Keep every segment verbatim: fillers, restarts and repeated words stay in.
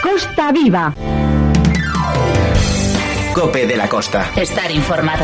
Costa Viva. COPE de la Costa. Estar informado.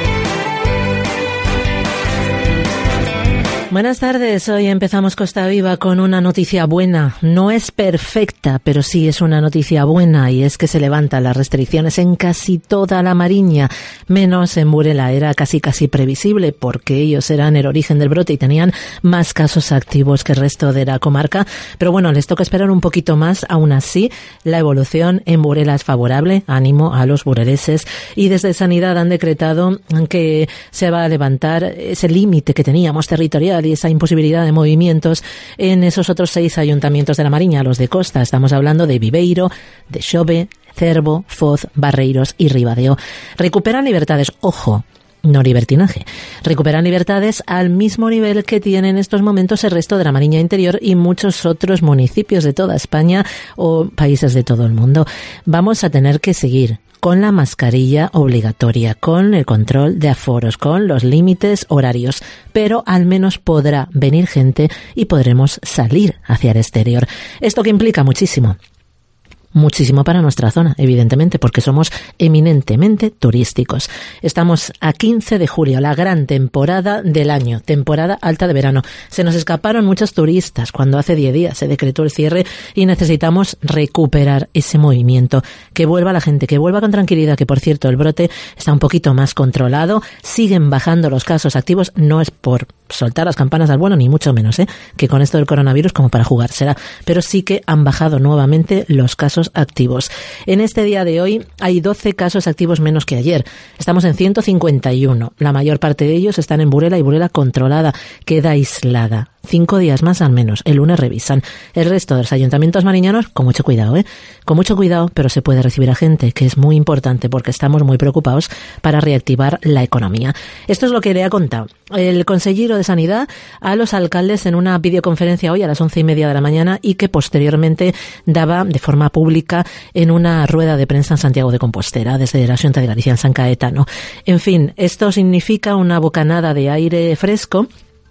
Buenas tardes, hoy empezamos Costa Viva con una noticia buena. No es perfecta, pero sí es una noticia buena, y es que se levantan las restricciones en casi toda la Mariña, menos en Burela. Era casi casi previsible porque ellos eran el origen del brote y tenían más casos activos que el resto de la comarca, pero bueno, les toca esperar un poquito más. Aún así, la evolución en Burela es favorable, ánimo a los bureleses, y desde Sanidad han decretado que se va a levantar ese límite que teníamos territorial y esa imposibilidad de movimientos en esos otros seis ayuntamientos de la Mariña, los de costa. Estamos hablando de Viveiro, de Xove, Cervo, Foz, Barreiros y Ribadeo. Recuperan libertades, ojo, no libertinaje. Recuperan libertades al mismo nivel que tiene en estos momentos el resto de la Mariña Interior y muchos otros municipios de toda España o países de todo el mundo. Vamos a tener que seguir con la mascarilla obligatoria, con el control de aforos, con los límites horarios, pero al menos podrá venir gente y podremos salir hacia el exterior. ¿Esto qué implica? Muchísimo. Muchísimo para nuestra zona, evidentemente, porque somos eminentemente turísticos. Estamos a quince de julio, la gran temporada del año, temporada alta de verano. Se nos escaparon muchos turistas cuando hace diez días se decretó el cierre y necesitamos recuperar ese movimiento. Que vuelva la gente, que vuelva con tranquilidad, que por cierto el brote está un poquito más controlado, siguen bajando los casos activos, no es por soltar las campanas al vuelo, ni mucho menos, ¿eh? que con esto del coronavirus como para jugársela, pero sí que han bajado nuevamente los casos activos. En este día de hoy hay doce casos activos menos que ayer. Estamos en ciento cincuenta y uno. La mayor parte de ellos están en Burela y Burela controlada, queda aislada. Cinco días más al menos. El lunes revisan. El resto de los ayuntamientos mariñanos, con mucho cuidado, ¿eh? Con mucho cuidado, pero se puede recibir a gente, que es muy importante porque estamos muy preocupados para reactivar la economía. Esto es lo que le ha contado el consejero de Sanidad a los alcaldes en una videoconferencia hoy a las once y media de la mañana y que posteriormente daba de forma pública en una rueda de prensa en Santiago de Compostela, desde la Xunta de Galicia en San Caetano. En fin, esto significa una bocanada de aire fresco.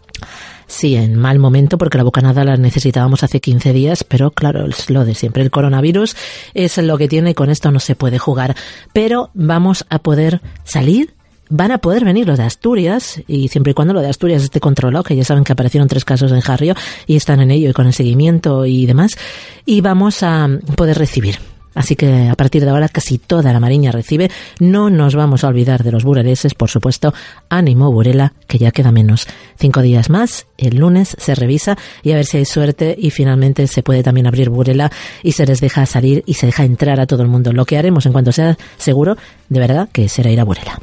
Sí, en mal momento, porque la bocanada la necesitábamos hace quince días, pero claro, es lo de siempre. El coronavirus es lo que tiene, con esto no se puede jugar. Pero vamos a poder salir, van a poder venir los de Asturias, y siempre y cuando lo de Asturias esté controlado, que ya saben que aparecieron tres casos en Jarrio y están en ello y con el seguimiento y demás, y vamos a poder recibir. Así que a partir de ahora casi toda la Mariña recibe. No nos vamos a olvidar de los bureleses, por supuesto. Ánimo, Burela, que ya queda menos. Cinco días más, el lunes se revisa y a ver si hay suerte y finalmente se puede también abrir Burela y se les deja salir y se deja entrar a todo el mundo. Lo que haremos en cuanto sea seguro, de verdad, que será ir a Burela.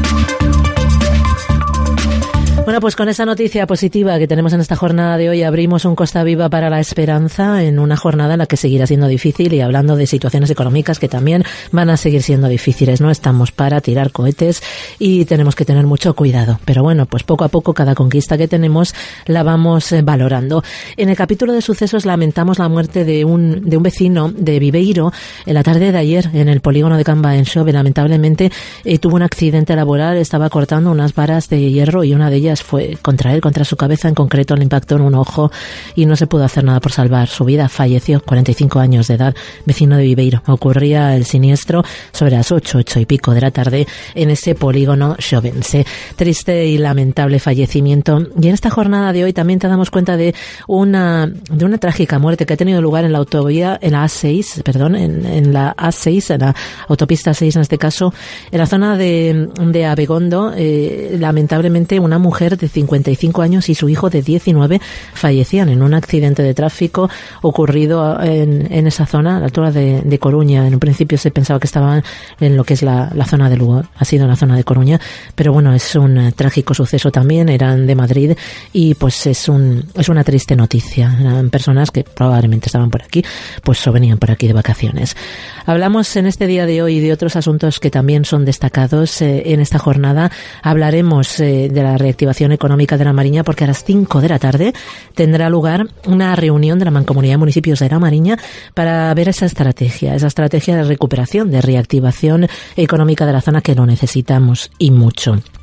Bueno, pues con esa noticia positiva que tenemos en esta jornada de hoy, abrimos un Costa Viva para la esperanza en una jornada en la que seguirá siendo difícil, y hablando de situaciones económicas que también van a seguir siendo difíciles. No estamos para tirar cohetes y tenemos que tener mucho cuidado. Pero bueno, pues poco a poco cada conquista que tenemos la vamos valorando. En el capítulo de sucesos lamentamos la muerte de un, de un vecino de Viveiro en la tarde de ayer en el polígono de Camba en Xove. Lamentablemente eh, tuvo un accidente laboral, estaba cortando unas varas de hierro y una de ellas fue contra él, contra su cabeza. En concreto le impactó en un ojo y no se pudo hacer nada por salvar su vida. Falleció, cuarenta y cinco años de edad, vecino de Viveiro. Ocurría el siniestro sobre las ocho, ocho y pico de la tarde en ese polígono xovense. Triste y lamentable fallecimiento. Y en esta jornada de hoy también te damos cuenta de una de una trágica muerte que ha tenido lugar en la autovía, en la A seis, perdón, en, en la A seis, en la autopista seis en este caso, en la zona de, de Abegondo. Eh, lamentablemente una mujer de cincuenta y cinco años y su hijo de diecinueve fallecían en un accidente de tráfico ocurrido en, en esa zona, a la altura de, de Coruña. En un principio se pensaba que estaban en lo que es la, la zona de Lugo, ha sido en la zona de Coruña, pero bueno, es un uh, trágico suceso también. Eran de Madrid y pues es un es una triste noticia. Eran personas que probablemente estaban por aquí, pues o venían por aquí de vacaciones. Hablamos en este día de hoy de otros asuntos que también son destacados eh, en esta jornada. Hablaremos eh, de la reactivación económica de la Mariña, porque a las cinco de la tarde tendrá lugar una reunión de la Mancomunidad de Municipios de la Mariña para ver esa estrategia, esa estrategia de recuperación, de reactivación económica de la zona, que lo necesitamos y mucho.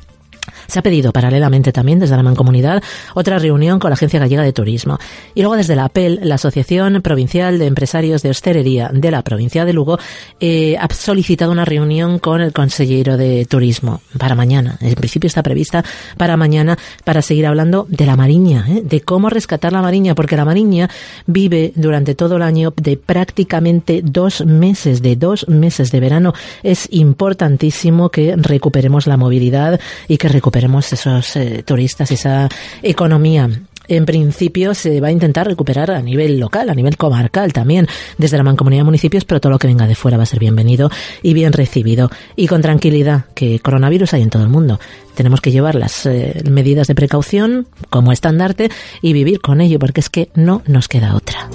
Se ha pedido paralelamente también desde la Mancomunidad otra reunión con la Agencia Gallega de Turismo. Y luego desde la A P E L, la Asociación Provincial de Empresarios de Hostelería de la provincia de Lugo, eh, ha solicitado una reunión con el consejero de Turismo para mañana. En principio está prevista para mañana para seguir hablando de la Mariña, ¿eh? de cómo rescatar la Mariña, porque la Mariña vive durante todo el año de prácticamente dos meses, de dos meses de verano. Es importantísimo que recuperemos la movilidad y que recuperemos esos eh, turistas, esa economía. En principio se va a intentar recuperar a nivel local, a nivel comarcal también, desde la Mancomunidad de Municipios, pero todo lo que venga de fuera va a ser bienvenido y bien recibido. Y con tranquilidad, que coronavirus hay en todo el mundo. Tenemos que llevar las eh, medidas de precaución como estandarte y vivir con ello, porque es que no nos queda otra.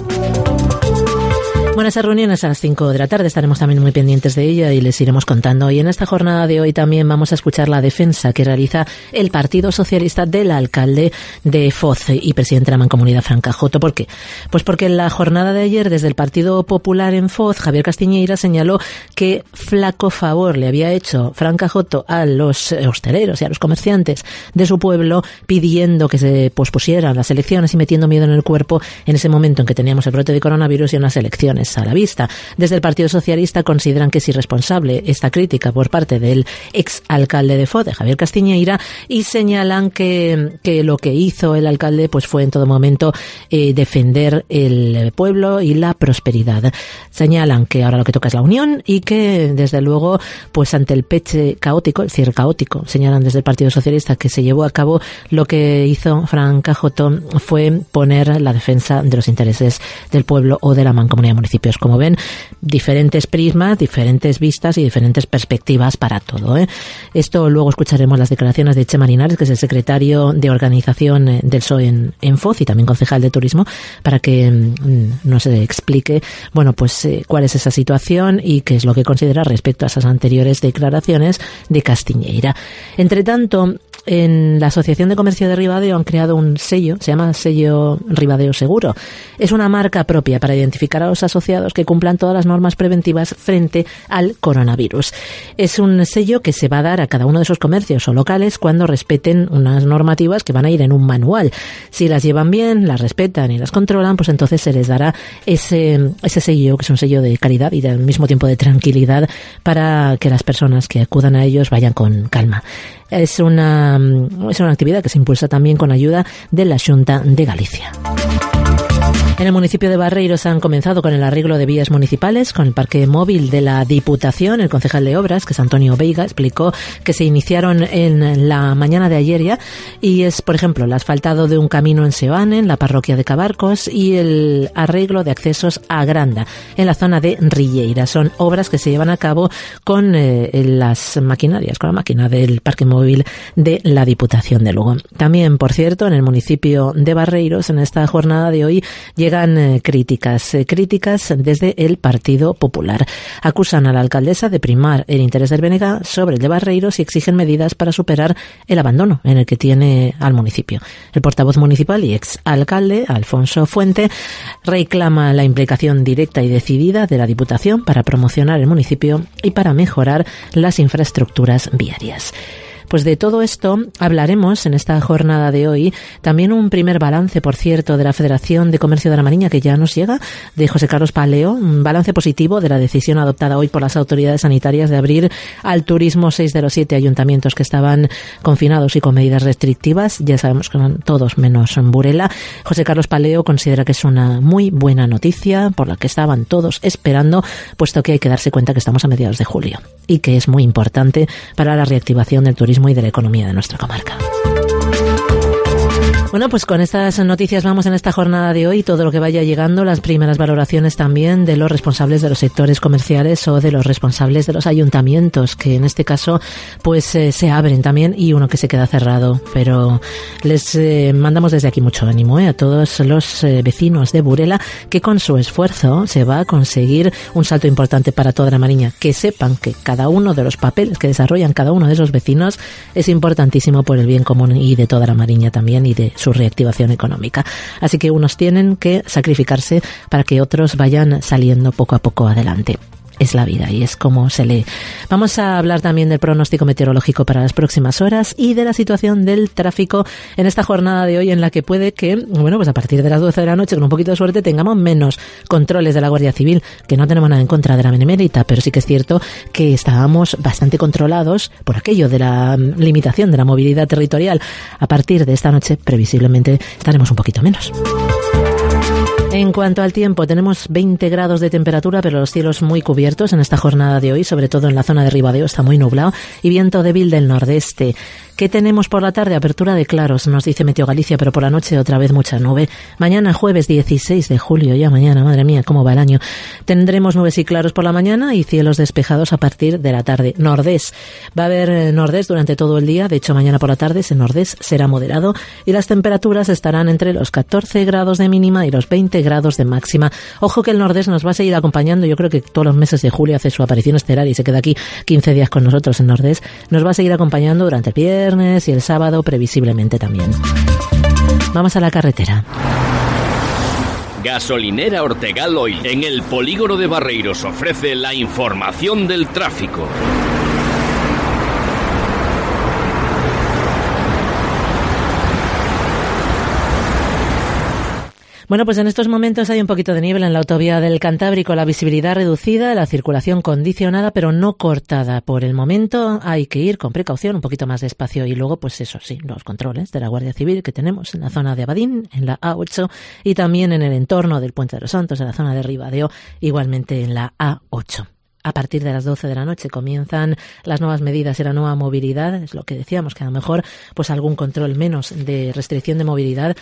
Bueno, esa reunión es a las cinco de la tarde, estaremos también muy pendientes de ella y les iremos contando. Y en esta jornada de hoy también vamos a escuchar la defensa que realiza el Partido Socialista del alcalde de Foz y presidente de la Mancomunidad, Francajoto. ¿Por qué? Pues porque en la jornada de ayer, desde el Partido Popular en Foz, Javier Castiñeira señaló que flaco favor le había hecho Francajoto a los hosteleros y a los comerciantes de su pueblo, pidiendo que se pospusieran las elecciones y metiendo miedo en el cuerpo en ese momento en que teníamos el brote de coronavirus y unas elecciones a la vista. Desde el Partido Socialista consideran que es irresponsable esta crítica por parte del ex alcalde de Foz, de Javier Castiñeira, y señalan que, que lo que hizo el alcalde pues fue en todo momento eh, defender el pueblo y la prosperidad. Señalan que ahora lo que toca es la unión y que desde luego pues ante el peche caótico, el cierre caótico, señalan desde el Partido Socialista que se llevó a cabo, lo que hizo Francajoto fue poner la defensa de los intereses del pueblo o de la Mancomunidad Municipal. Como ven, diferentes prismas, diferentes vistas y diferentes perspectivas para todo, ¿eh? Esto luego escucharemos las declaraciones de Chema Linares, que es el secretario de organización del P S O E en, en Foz y también concejal de turismo, para que mmm, nos explique, bueno, pues eh, cuál es esa situación y qué es lo que considera respecto a esas anteriores declaraciones de Castiñeira. Entre tanto, en la Asociación de Comercio de Ribadeo han creado un sello, se llama sello Ribadeo Seguro. Es una marca propia para identificar a los asociados que cumplan todas las normas preventivas frente al coronavirus. Es un sello que se va a dar a cada uno de esos comercios o locales cuando respeten unas normativas que van a ir en un manual. Si las llevan bien, las respetan y las controlan, pues entonces se les dará ese, ese sello, que es un sello de calidad y al mismo tiempo de tranquilidad, para que las personas que acudan a ellos vayan con calma. Es una, es una actividad que se impulsa también con ayuda de la Xunta de Galicia. En el municipio de Barreiros han comenzado con el arreglo de vías municipales, con el parque móvil de la Diputación. El concejal de Obras, que es Antonio Veiga, explicó que se iniciaron en la mañana de ayer ya, y es, por ejemplo, el asfaltado de un camino en Seoane, en la parroquia de Cabarcos, y el arreglo de accesos a Granda, en la zona de Rilleira. Son obras que se llevan a cabo con eh, las maquinarias, con la máquina del parque móvil de la Diputación de Lugo. También, por cierto, en el municipio de Barreiros, en esta jornada de hoy, llegan eh, críticas, eh, críticas desde el Partido Popular. Acusan a la alcaldesa de primar el interés del B N G sobre el de Barreiros y exigen medidas para superar el abandono en el que tiene al municipio. El portavoz municipal y ex alcalde, Alfonso Fuente, reclama la implicación directa y decidida de la Diputación para promocionar el municipio y para mejorar las infraestructuras viarias. Pues de todo esto hablaremos en esta jornada de hoy. También un primer balance, por cierto, de la Federación de Comercio de la Mariña, que ya nos llega, de José Carlos Paleo. Un balance positivo de la decisión adoptada hoy por las autoridades sanitarias de abrir al turismo seis de los siete ayuntamientos que estaban confinados y con medidas restrictivas. Ya sabemos que son todos menos Burela. José Carlos Paleo considera que es una muy buena noticia por la que estaban todos esperando, puesto que hay que darse cuenta que estamos a mediados de julio y que es muy importante para la reactivación del turismo y de la economía de nuestra comarca. Bueno, pues con estas noticias vamos en esta jornada de hoy. Todo lo que vaya llegando, las primeras valoraciones también de los responsables de los sectores comerciales o de los responsables de los ayuntamientos, que en este caso pues eh, se abren también, y uno que se queda cerrado. Pero les eh, mandamos desde aquí mucho ánimo eh, a todos los eh, vecinos de Burela, que con su esfuerzo se va a conseguir un salto importante para toda la Mariña. Que sepan que cada uno de los papeles que desarrollan cada uno de esos vecinos es importantísimo por el bien común y de toda la Mariña también, y de su reactivación económica. Así que unos tienen que sacrificarse para que otros vayan saliendo poco a poco adelante. es la vida y es como se lee. Vamos a hablar también del pronóstico meteorológico para las próximas horas y de la situación del tráfico en esta jornada de hoy, en la que puede que, bueno, pues a partir de las doce de la noche, con un poquito de suerte, tengamos menos controles de la Guardia Civil, que no tenemos nada en contra de la Benemérita, pero sí que es cierto que estábamos bastante controlados por aquello de la limitación de la movilidad territorial. A partir de esta noche, previsiblemente, estaremos un poquito menos. En cuanto al tiempo, tenemos veinte grados de temperatura, pero los cielos muy cubiertos en esta jornada de hoy, sobre todo en la zona de Ribadeo está muy nublado, y viento débil del nordeste. ¿Qué tenemos por la tarde? Apertura de claros, nos dice Meteo Galicia, pero por la noche otra vez mucha nube. Mañana, jueves dieciséis de julio, ya mañana, madre mía, cómo va el año. Tendremos nubes y claros por la mañana y cielos despejados a partir de la tarde. Nordés. Va a haber nordés durante todo el día, de hecho mañana por la tarde ese nordés será moderado y las temperaturas estarán entre los catorce grados de mínima y los veinte grados de máxima. Ojo que el nordés nos va a seguir acompañando, yo creo que todos los meses de julio hace su aparición estelar y se queda aquí quince días con nosotros en nordés. Nos va a seguir acompañando durante el viernes y el sábado previsiblemente también. Vamos a la carretera. Gasolinera Ortegal Oil, en el polígono de Barreiros, ofrece la información del tráfico. Bueno, pues en estos momentos hay un poquito de niebla en la autovía del Cantábrico, la visibilidad reducida, la circulación condicionada, pero no cortada. Por el momento hay que ir con precaución, un poquito más despacio y luego, pues eso sí, los controles de la Guardia Civil que tenemos en la zona de Abadín, en la A ocho y también en el entorno del Puente de los Santos, en la zona de Ribadeo, igualmente en la A ocho. A partir de las doce de la noche comienzan las nuevas medidas y la nueva movilidad. Es lo que decíamos, que a lo mejor pues algún control menos de restricción de movilidad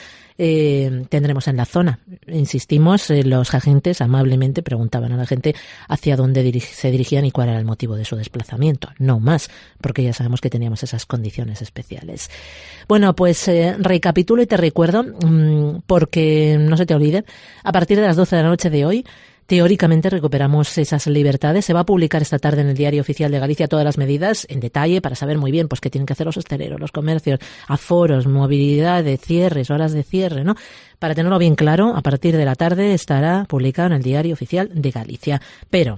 eh, tendremos en la zona. Insistimos, eh, los agentes amablemente preguntaban a la gente hacia dónde dirig- se dirigían y cuál era el motivo de su desplazamiento. No más, porque ya sabemos que teníamos esas condiciones especiales. Bueno, pues eh, recapitulo y te recuerdo, mmm, porque no se te olvide, a partir de las doce de la noche de hoy, teóricamente recuperamos esas libertades. Se va a publicar esta tarde en el Diario Oficial de Galicia todas las medidas en detalle para saber muy bien pues qué tienen que hacer los hosteleros, los comercios, aforos, movilidad de cierres, horas de cierre, ¿no? Para tenerlo bien claro, a partir de la tarde estará publicado en el Diario Oficial de Galicia. Pero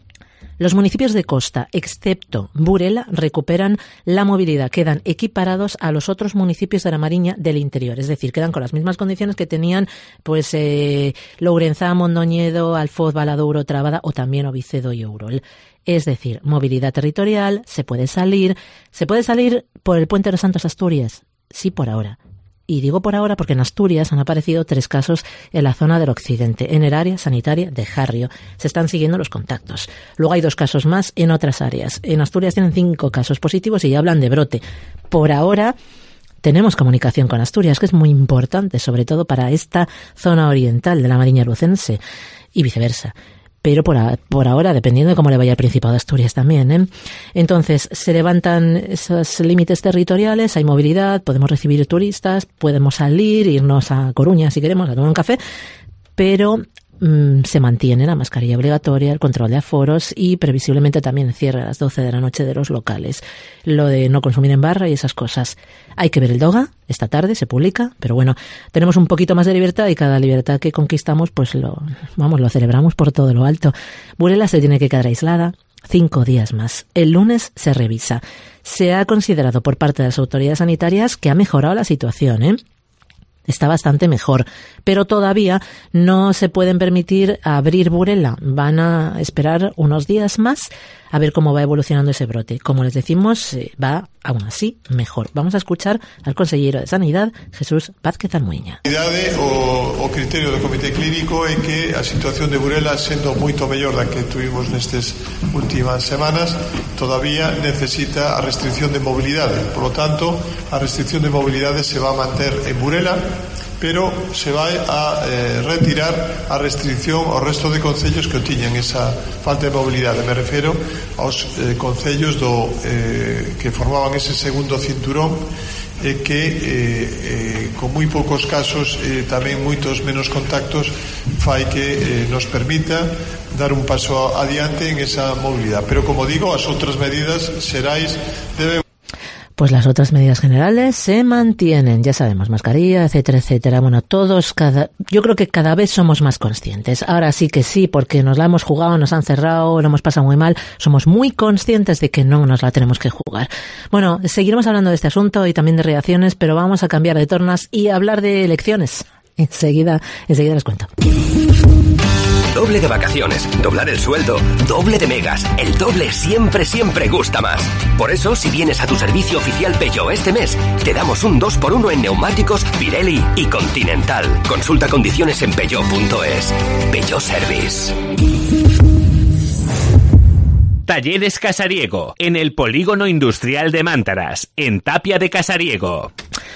los municipios de costa, excepto Burela, recuperan la movilidad. Quedan equiparados a los otros municipios de la Mariña del interior. Es decir, quedan con las mismas condiciones que tenían pues eh, Lourenzá, Mondoñedo, Alfoz, Valadouro, Trabada o también Ovicedo y Ourol. Es decir, movilidad territorial, se puede salir. ¿Se puede salir por el Puente de los Santos Asturias? Sí, por ahora. Y digo por ahora porque en Asturias han aparecido tres casos en la zona del occidente, en el área sanitaria de Jarrio. Se están siguiendo los contactos. Luego hay dos casos más en otras áreas. En Asturias tienen cinco casos positivos y ya hablan de brote. Por ahora tenemos comunicación con Asturias, que es muy importante, sobre todo para esta zona oriental de la Mariña Lucense y viceversa. Pero por, a, por ahora, dependiendo de cómo le vaya al Principado de Asturias también, ¿eh? Entonces, se levantan esos límites territoriales, hay movilidad, podemos recibir turistas, podemos salir, irnos a Coruña si queremos, a tomar un café, pero mmm, se mantiene la mascarilla obligatoria, el control de aforos y previsiblemente también el cierre a las doce de la noche de los locales. Lo de no consumir en barra y esas cosas. Hay que ver el DOGA, esta tarde se publica, pero bueno, tenemos un poquito más de libertad y cada libertad que conquistamos, pues lo, vamos, lo celebramos por todo lo alto. Burela se tiene que quedar aislada cinco días más. El lunes se revisa. Se ha considerado por parte de las autoridades sanitarias que ha mejorado la situación, ¿eh? Está bastante mejor, pero todavía no se pueden permitir abrir Burela. Van a esperar unos días más a ver cómo va evolucionando ese brote. Como les decimos, va aún así mejor. Vamos a escuchar al consejero de Sanidad, Jesús Vázquez Almuiña. O, o criterio do Comité Clínico é que a situación de Burela, sendo moito mellor da que tuvimos nestes últimas semanas, todavía necesita a restricción de mobilidade. Por lo tanto, a restricción de mobilidade se va a manter en Burela, pero se vai a eh, retirar a restricción ao resto de concellos que o tiñan esa falta de mobilidade. Me refiro aos eh, concellos do, eh, que formaban ese segundo cinturón e eh, que eh, eh, con moi poucos casos e eh, tamén moitos menos contactos fai que eh, nos permita dar un paso adiante en esa mobilidade. Pero como digo, as outras medidas xerais deben. Pues las otras medidas generales se mantienen, ya sabemos, mascarilla, etcétera, etcétera. Bueno, todos, cada, yo creo que cada vez somos más conscientes. Ahora sí que sí, porque nos la hemos jugado, nos han cerrado, lo hemos pasado muy mal. Somos muy conscientes de que no nos la tenemos que jugar. Bueno, seguiremos hablando de este asunto y también de reacciones, pero vamos a cambiar de tornas y hablar de elecciones. Enseguida, enseguida les cuento. Doble de vacaciones, doblar el sueldo, doble de megas. El doble siempre, siempre gusta más. Por eso, si vienes a tu servicio oficial Peugeot este mes, te damos un dos por uno en neumáticos, Pirelli y Continental. Consulta condiciones en peugeot punto es. Peugeot Service. Talleres Casariego, en el Polígono Industrial de Mántaras, en Tapia de Casariego.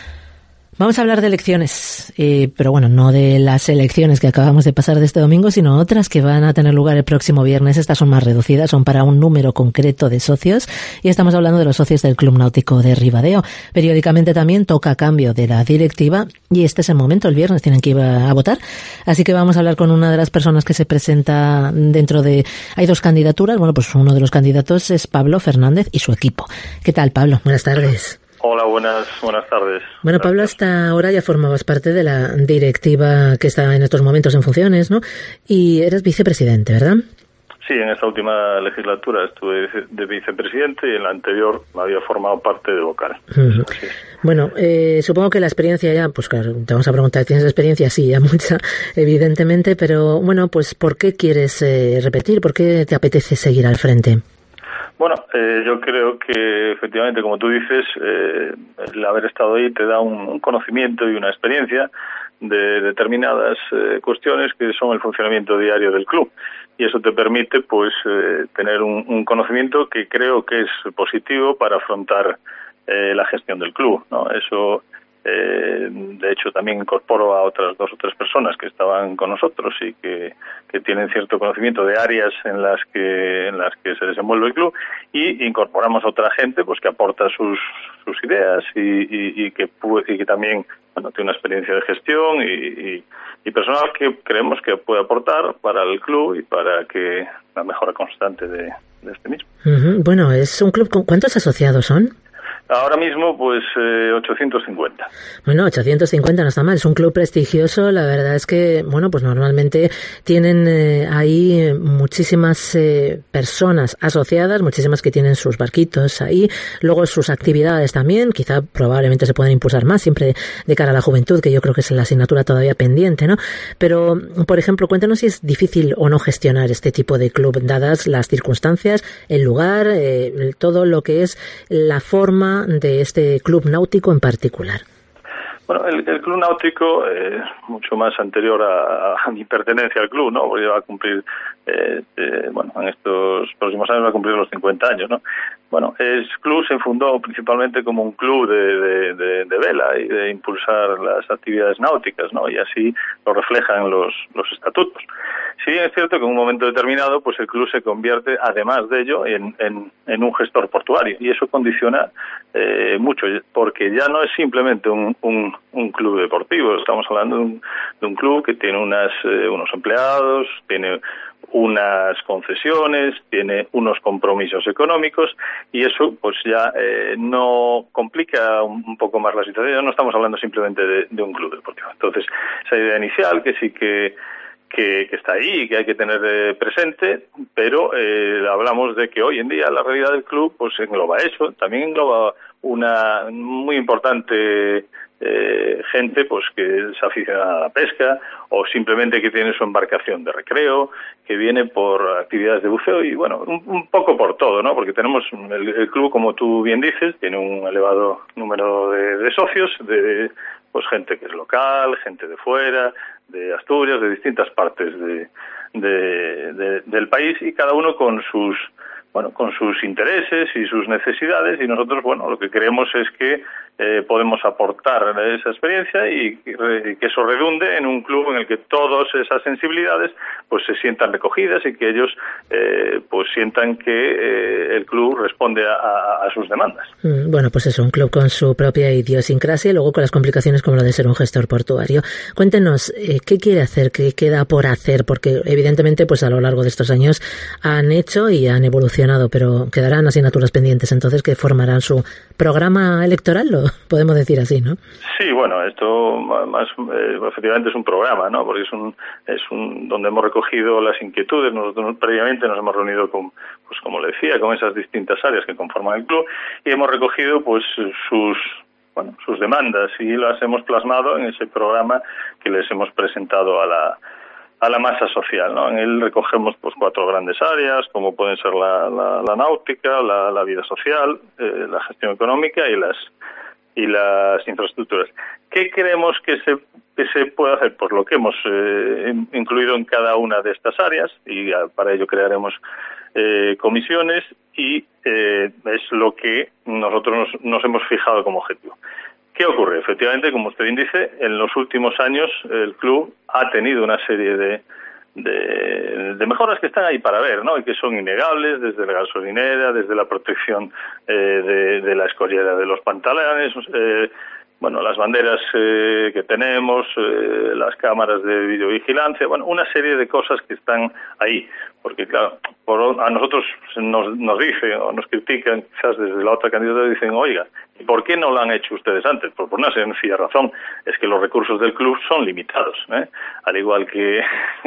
Vamos a hablar de elecciones, eh, pero bueno, no de las elecciones que acabamos de pasar de este domingo, sino otras que van a tener lugar el próximo viernes. Estas son más reducidas, son para un número concreto de socios y estamos hablando de los socios del Club Náutico de Ribadeo. Periódicamente también toca cambio de la directiva y este es el momento, el viernes tienen que ir a votar. Así que vamos a hablar con una de las personas que se presenta dentro de... Hay dos candidaturas, bueno, pues uno de los candidatos es Pablo Fernández y su equipo. ¿Qué tal, Pablo? Buenas tardes. Hola, buenas buenas tardes. Bueno, Gracias. Pablo, hasta ahora ya formabas parte de la directiva que está en estos momentos en funciones, ¿no? Y eres vicepresidente, ¿verdad? Sí, en esta última legislatura estuve de vicepresidente y en la anterior había formado parte de vocal. Uh-huh. Bueno, eh, supongo que la experiencia ya, pues claro, te vamos a preguntar, ¿tienes experiencia? Sí, ya mucha, evidentemente, pero bueno, pues ¿por qué quieres eh, repetir? ¿Por qué te apetece seguir al frente? Bueno, eh, yo creo que efectivamente, como tú dices, eh, el haber estado ahí te da un, un conocimiento y una experiencia de determinadas eh, cuestiones que son el funcionamiento diario del club. Y eso te permite, pues, eh, tener un, un conocimiento que creo que es positivo para afrontar eh, la gestión del club, ¿no? Eso... Eh, de hecho, también incorporo a otras dos o tres personas que estaban con nosotros y que, que tienen cierto conocimiento de áreas en las que en las que se desenvuelve el club, y incorporamos a otra gente, pues, que aporta sus sus ideas y, y, y que y que también, bueno, tiene una experiencia de gestión y, y, y personal que creemos que puede aportar para el club y para que la mejora constante de, de este mismo. Uh-huh. Bueno, es un club con ¿cuántos asociados son? Ahora mismo, pues, eh, ochocientos cincuenta. Bueno, ochocientos cincuenta no está mal. Es un club prestigioso. La verdad es que, bueno, pues normalmente tienen eh, ahí muchísimas eh, personas asociadas, muchísimas que tienen sus barquitos ahí. Luego sus actividades también, quizá probablemente se puedan impulsar más, siempre de cara a la juventud, que yo creo que es la asignatura todavía pendiente, ¿no? Pero, por ejemplo, cuéntanos si es difícil o no gestionar este tipo de club, dadas las circunstancias, el lugar, eh, todo lo que es la forma de este club náutico en particular. Bueno, el, el club náutico es eh, mucho más anterior a, a mi pertenencia al club, ¿no? Porque va a cumplir, eh, eh, bueno, en estos próximos años va a cumplir los cincuenta años, ¿no? Bueno, el club se fundó principalmente como un club de, de, de, de vela y de impulsar las actividades náuticas, ¿no? Y así lo reflejan los, los estatutos. Sí, es cierto que en un momento determinado, pues el club se convierte, además de ello, en, en, en un gestor portuario, y eso condiciona eh, mucho, porque ya no es simplemente un, un, un club deportivo. Estamos hablando de un, de un club que tiene unas eh, unos empleados, tiene unas concesiones, tiene unos compromisos económicos, y eso pues ya eh, no complica un, un poco más la situación. Ya no estamos hablando simplemente de, de un club deportivo. Entonces, esa idea inicial que sí que Que, que está ahí y que hay que tener eh, presente, pero eh, hablamos de que hoy en día la realidad del club pues engloba eso, también engloba una muy importante eh, gente pues que es aficionada a la pesca o simplemente que tiene su embarcación de recreo, que viene por actividades de buceo y bueno, un, un poco por todo, ¿no? Porque tenemos el, el club, como tú bien dices, tiene un elevado número de, de socios, de pues gente que es local, gente de fuera, de Asturias, de distintas partes de, de, de, del país, y cada uno con sus bueno con sus intereses y sus necesidades, y nosotros bueno lo que queremos es que eh, podemos aportar esa experiencia y, y que eso redunde en un club en el que todas esas sensibilidades pues se sientan recogidas y que ellos eh, pues sientan que eh, el club responde a, a, a sus demandas. Bueno, pues eso, un club con su propia idiosincrasia y luego con las complicaciones como lo de ser un gestor portuario. Cuéntenos, eh, ¿qué quiere hacer? ¿Qué queda por hacer? Porque evidentemente pues a lo largo de estos años han hecho y han evolucionado, pero quedarán asignaturas pendientes, entonces que formarán su programa electoral, lo podemos decir así, ¿no? Sí, bueno, esto más eh, efectivamente es un programa, ¿no? Porque es un es un donde hemos recogido las inquietudes. Nosotros previamente nos hemos reunido con, pues como le decía, con esas distintas áreas que conforman el club y hemos recogido pues sus bueno, sus demandas y las hemos plasmado en ese programa que les hemos presentado a la a la masa social, ¿no? En él recogemos pues cuatro grandes áreas, como pueden ser la, la, la náutica, la, la vida social, eh, la gestión económica y las y las infraestructuras. ¿Qué creemos que se que se puede hacer? Pues lo que hemos eh, incluido en cada una de estas áreas y a, para ello crearemos eh, comisiones y eh, es lo que nosotros nos, nos hemos fijado como objetivo. ¿Qué ocurre? Efectivamente, como usted bien dice, en los últimos años el club ha tenido una serie de, de, de mejoras que están ahí para ver, ¿no? Y que son innegables, desde la gasolinera, desde la protección eh, de, de la escollera de los pantalones, eh, bueno, las banderas eh, que tenemos, eh, las cámaras de videovigilancia, bueno, una serie de cosas que están ahí. Porque, claro, por, a nosotros nos, nos dicen o nos critican, quizás desde la otra candidatura, dicen, oiga, ¿y por qué no lo han hecho ustedes antes? Pues por una sencilla razón, es que los recursos del club son limitados, ¿eh? Al igual que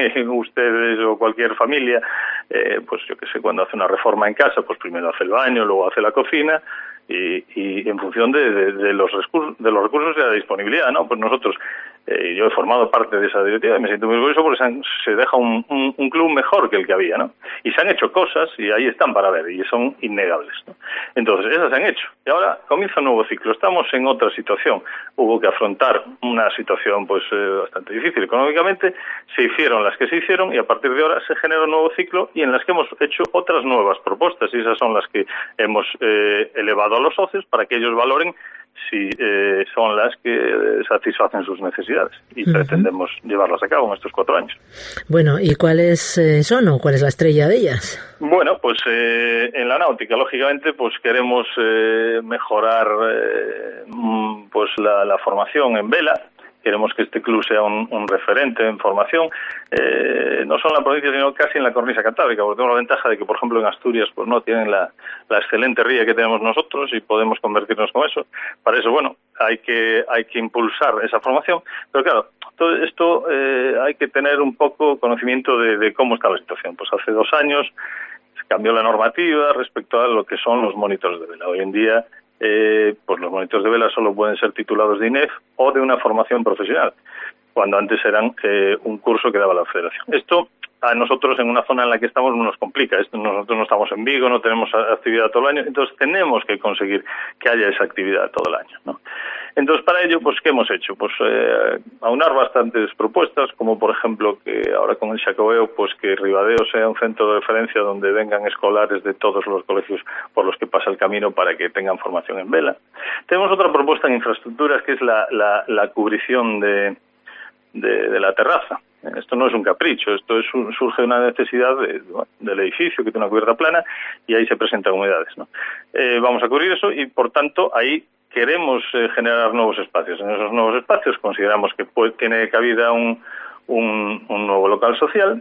ustedes o cualquier familia, eh, pues yo que sé, cuando hace una reforma en casa, pues primero hace el baño, luego hace la cocina, y, y en función de, de, de los recursos de los recursos y de la disponibilidad, ¿no? Pues nosotros, eh, yo he formado parte de esa directiva y me siento muy orgulloso porque se, han, se deja un, un, un club mejor que el que había, ¿no? Y se han hecho cosas y ahí están para ver y son innegables, ¿no? Entonces, esas se han hecho. Y ahora comienza un nuevo ciclo. Estamos en otra situación. Hubo que afrontar una situación pues eh, bastante difícil económicamente. Se hicieron las que se hicieron y a partir de ahora se genera un nuevo ciclo y en las que hemos hecho otras nuevas propuestas y esas son las que hemos eh, elevado a los socios para que ellos valoren si eh, son las que eh, satisfacen sus necesidades y uh-huh. pretendemos llevarlas a cabo en estos cuatro años. Bueno, ¿y cuáles eh, son o cuál es la estrella de ellas? Bueno, pues eh, en la náutica, lógicamente, pues queremos eh, mejorar eh, pues la, la formación en vela. Queremos que este club sea un, un referente en formación, eh, no solo en la provincia, sino casi en la cornisa cantábrica, porque tenemos la ventaja de que, por ejemplo, en Asturias pues no tienen la, la excelente ría que tenemos nosotros y podemos convertirnos con eso. Para eso, bueno, hay que hay que impulsar esa formación, pero claro, todo esto eh, hay que tener un poco conocimiento de, de cómo está la situación. Pues hace dos años se cambió la normativa respecto a lo que son los monitores de vela. Hoy en día Eh, pues los monitores de vela solo pueden ser titulados de I N E F o de una formación profesional, cuando antes eran eh, un curso que daba la federación. Esto a nosotros en una zona en la que estamos nos complica. Esto, nosotros no estamos en Vigo, no tenemos actividad todo el año, entonces tenemos que conseguir que haya esa actividad todo el año, ¿no? Entonces, para ello, pues, ¿qué hemos hecho? Pues eh, aunar bastantes propuestas, como por ejemplo que ahora con el Xacobeo, pues que Ribadeo sea un centro de referencia donde vengan escolares de todos los colegios por los que pasa el camino para que tengan formación en vela. Tenemos otra propuesta en infraestructuras que es la, la, la cubrición de, de, de la terraza. Esto no es un capricho, esto es un, surge de una necesidad de, bueno, del edificio que tiene una cubierta plana y ahí se presentan humedades, ¿no? Eh, vamos a cubrir eso y, por tanto, ahí queremos eh, generar nuevos espacios. En esos nuevos espacios consideramos que puede, tiene cabida un, un, un nuevo local social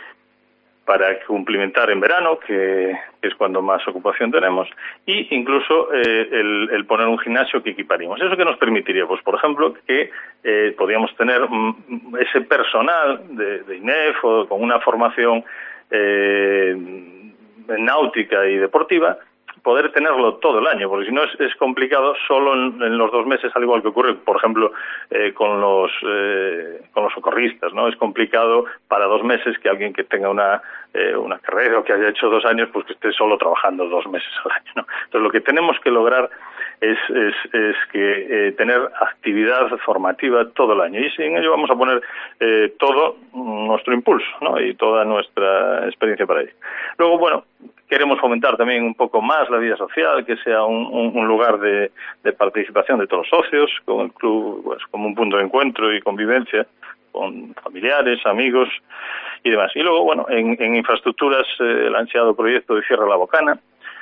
para cumplimentar en verano, que, que es cuando más ocupación tenemos, y incluso eh, el, el poner un gimnasio que equiparíamos. ¿Eso qué nos permitiría? Pues, por ejemplo, que eh, podíamos tener mm, ese personal de, de I N E F o con una formación eh, náutica y deportiva, poder tenerlo todo el año, porque si no es, es complicado solo en, en los dos meses, al igual que ocurre, por ejemplo, eh, con los eh, con los socorristas, ¿no? Es complicado para dos meses que alguien que tenga una eh, una carrera o que haya hecho dos años, pues que esté solo trabajando dos meses al año, ¿no? Entonces, lo que tenemos que lograr es es, es que eh, tener actividad formativa todo el año, y en ello vamos a poner eh, todo nuestro impulso, ¿no? Y toda nuestra experiencia para ello. Luego, bueno, queremos fomentar también un poco más la vida social, que sea un, un, un lugar de, de participación de todos los socios, con el club pues, como un punto de encuentro y convivencia con familiares, amigos y demás. Y luego, bueno, en, en infraestructuras, eh, el ansiado proyecto de Cierre la Bocana.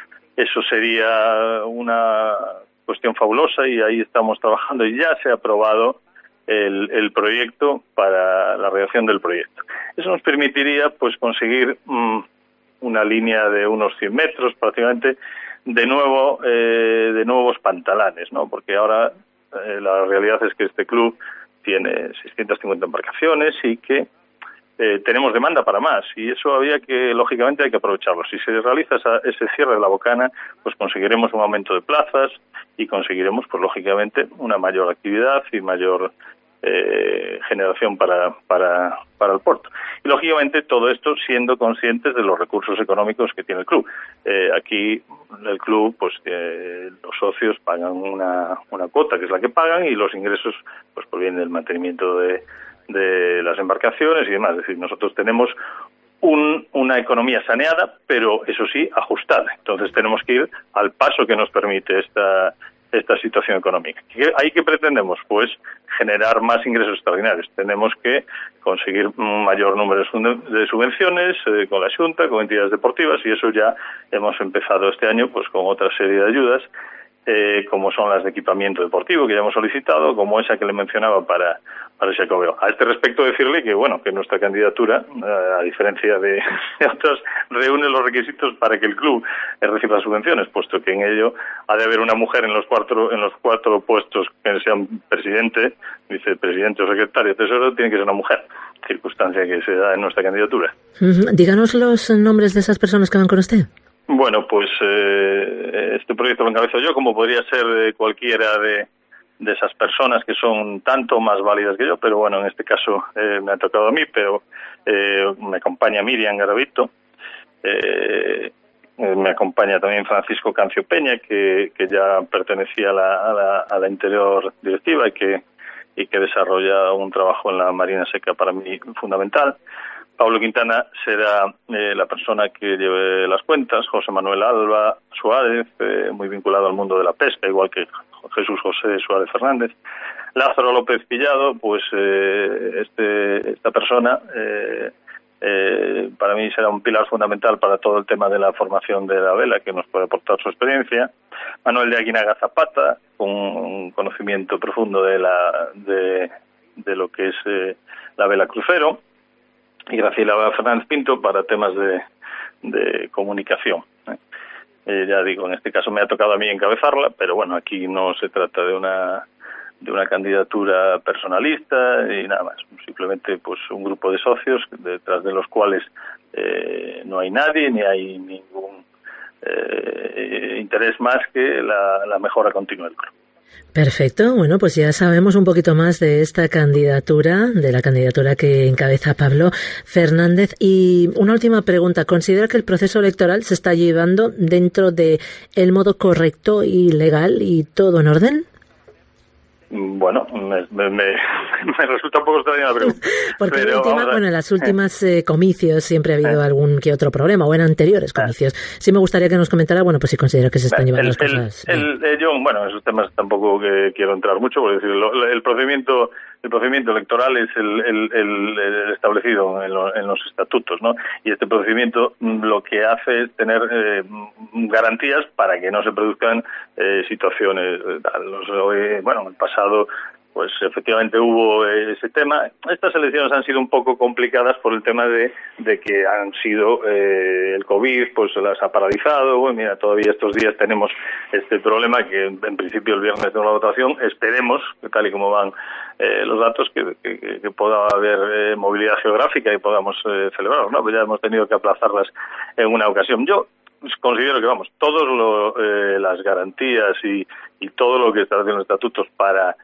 Eso sería una cuestión fabulosa y ahí estamos trabajando y ya se ha aprobado el, el proyecto para la redacción del proyecto. Eso nos permitiría pues conseguir mmm, una línea de unos cien metros prácticamente de nuevo eh, de nuevos pantalanes, ¿no? Porque ahora eh, la realidad es que este club tiene seiscientas cincuenta embarcaciones y que eh, tenemos demanda para más y eso había que, lógicamente, hay que aprovecharlo. Si se realiza esa, ese cierre de la Bocana, pues conseguiremos un aumento de plazas y conseguiremos, pues lógicamente, una mayor actividad y mayor eh, generación para, para, para el puerto. Y lógicamente todo esto siendo conscientes de los recursos económicos que tiene el club. Eh, aquí el club, pues eh, los socios pagan una, una cuota que es la que pagan y los ingresos pues provienen del mantenimiento de, de las embarcaciones y demás. Es decir, nosotros tenemos un, una economía saneada, pero eso sí, ajustada. Entonces tenemos que ir al paso que nos permite esta esta situación económica. ¿Ahí qué pretendemos? Pues generar más ingresos extraordinarios. Tenemos que conseguir un mayor número de subvenciones eh, con la Xunta, con entidades deportivas, y eso ya hemos empezado este año pues con otra serie de ayudas, eh, como son las de equipamiento deportivo, que ya hemos solicitado, como esa que le mencionaba para, para ese Xacobeo. A este respecto decirle que, bueno, que nuestra candidatura, eh, a diferencia de, de otras, reúne los requisitos para que el club eh, reciba subvenciones, puesto que en ello ha de haber una mujer en los cuatro, en los cuatro puestos que sean presidente, vicepresidente o secretario de Tesoro, tiene que ser una mujer, circunstancia que se da en nuestra candidatura. Uh-huh. Díganos los nombres de esas personas que van con usted. Bueno, pues eh, este proyecto lo encabezo yo, como podría ser eh, cualquiera de, de esas personas que son tanto más válidas que yo, pero bueno, en este caso eh, me ha tocado a mí, pero eh, me acompaña Miriam Garavito, eh, me acompaña también Francisco Cancio Peña, que, que ya pertenecía a la, a, la, a la anterior directiva y que, y que desarrolla un trabajo en la Marina Seca para mí fundamental. Pablo Quintana será eh, la persona que lleve las cuentas, José Manuel Alba Suárez, eh, muy vinculado al mundo de la pesca, igual que Jesús José Suárez Fernández. Lázaro López Pillado, pues eh, este, esta persona eh, eh, para mí será un pilar fundamental para todo el tema de la formación de la vela, que nos puede aportar su experiencia. Manuel de Aguinaga Zapata, con un conocimiento profundo de, la, de, de lo que es eh, la vela crucero. Y Graciela Fernández Pinto para temas de, de comunicación. ¿eh? Eh, ya digo, en este caso me ha tocado a mí encabezarla, pero bueno, aquí no se trata de una de una candidatura personalista y nada más. Simplemente pues un grupo de socios detrás de los cuales eh, no hay nadie ni hay ningún eh, interés más que la, la mejora continua del club. Perfecto, bueno, pues ya sabemos un poquito más de esta candidatura, de la candidatura que encabeza Pablo Fernández. Y una última pregunta, ¿considera que el proceso electoral se está llevando dentro de el modo correcto y legal y todo en orden? Bueno, me, me, me, me resulta un poco extraña la pregunta. Porque pero, última, bueno, en las últimas eh, comicios siempre ha habido eh. algún que otro problema, o en anteriores comicios. Sí me gustaría que nos comentara, bueno, pues si considera que se están llevando el, las cosas. El, el, el, yo, bueno, en esos temas tampoco que quiero entrar mucho, por decirlo. El procedimiento el procedimiento electoral es el, el, el, el establecido en, lo, en los estatutos, ¿no? Y este procedimiento lo que hace es tener eh, garantías para que no se produzcan eh, situaciones. Eh, bueno, en el pasado pues efectivamente hubo ese tema. Estas elecciones han sido un poco complicadas por el tema de, de que han sido eh, el COVID, pues las ha paralizado. Bueno, mira, todavía estos días tenemos este problema que en principio el viernes de una votación. Esperemos, tal y como van eh, los datos, que, que, que pueda haber eh, movilidad geográfica y podamos eh, celebrarlo, ¿no? Pues ya hemos tenido que aplazarlas en una ocasión. Yo considero que, vamos, todas eh, las garantías y, y todo lo que está haciendo los estatutos para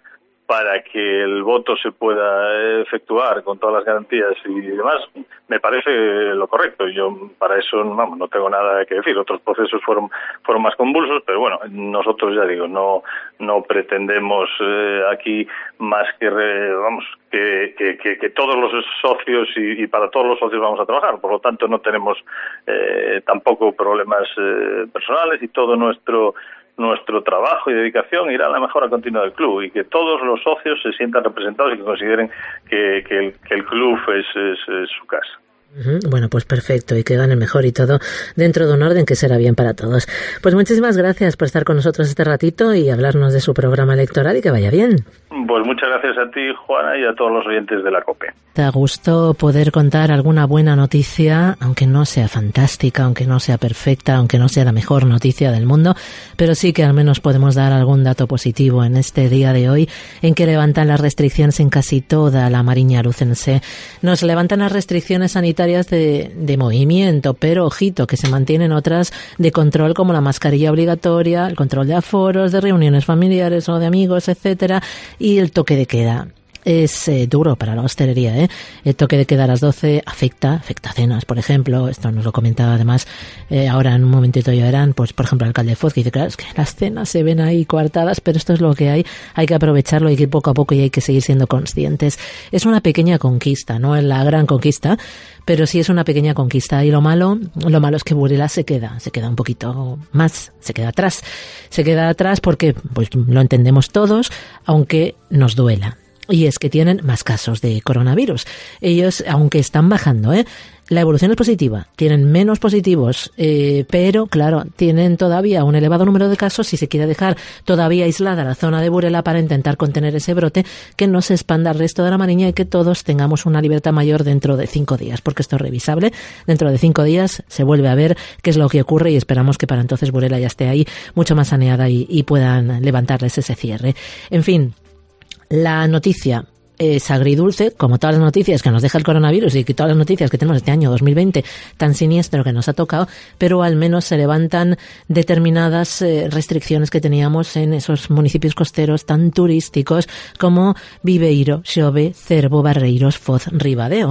para que el voto se pueda efectuar con todas las garantías y demás, me parece lo correcto. Yo para eso, vamos, no tengo nada que decir. Otros procesos fueron fueron más convulsos, pero bueno, nosotros, ya digo, no no pretendemos eh, aquí más que, re, vamos, que, que, que, que todos los socios y, y para todos los socios vamos a trabajar. Por lo tanto, no tenemos eh, tampoco problemas eh, personales, y todo nuestro nuestro trabajo y dedicación irá a la mejora continua del club, y que todos los socios se sientan representados y que consideren que, que, el, que el club es, es, es su casa. Bueno, pues perfecto, y que gane mejor y todo dentro de un orden que será bien para todos. Pues muchísimas gracias por estar con nosotros este ratito y hablarnos de su programa electoral, y que vaya bien. Pues muchas gracias a ti, Juana, y a todos los oyentes de la COPE. Da gusto poder contar alguna buena noticia, aunque no sea fantástica, aunque no sea perfecta, aunque no sea la mejor noticia del mundo, pero sí que al menos podemos dar algún dato positivo en este día de hoy, en que levantan las restricciones en casi toda la Mariña lucense. Nos levantan las restricciones sanitarias de, de movimiento, pero ojito, que se mantienen otras de control, como la mascarilla obligatoria, el control de aforos, de reuniones familiares o de amigos, etcétera, y el toque de queda. Es eh, duro para la hostelería, ¿eh? El toque de queda a las doce afecta, afecta a cenas, por ejemplo. Esto nos lo comentaba además eh, ahora en un momentito ya verán, pues por ejemplo el alcalde de Foz, que dice, claro, es que las cenas se ven ahí coartadas, pero esto es lo que hay, hay que aprovecharlo, hay que ir poco a poco y hay que seguir siendo conscientes. Es una pequeña conquista, no es la gran conquista, pero sí es una pequeña conquista, y lo malo, lo malo es que Burela se queda, se queda un poquito más, se queda atrás, se queda atrás porque, pues lo entendemos todos, aunque nos duela. Y es que tienen más casos de coronavirus. Ellos, aunque están bajando, ¿eh? La evolución es positiva. Tienen menos positivos, eh, pero, claro, tienen todavía un elevado número de casos, y se quiere dejar todavía aislada la zona de Burela para intentar contener ese brote, que no se expanda al resto de la Mariña y que todos tengamos una libertad mayor dentro de cinco días, porque esto es revisable. Dentro de cinco días se vuelve a ver qué es lo que ocurre, y esperamos que para entonces Burela ya esté ahí mucho más saneada y, y puedan levantarles ese cierre. En fin, la noticia es agridulce, como todas las noticias que nos deja el coronavirus y que todas las noticias que tenemos este año dos mil veinte, tan siniestro que nos ha tocado, pero al menos se levantan determinadas eh, restricciones que teníamos en esos municipios costeros tan turísticos como Viveiro, Xove, Cervo, Barreiros, Foz, Ribadeo.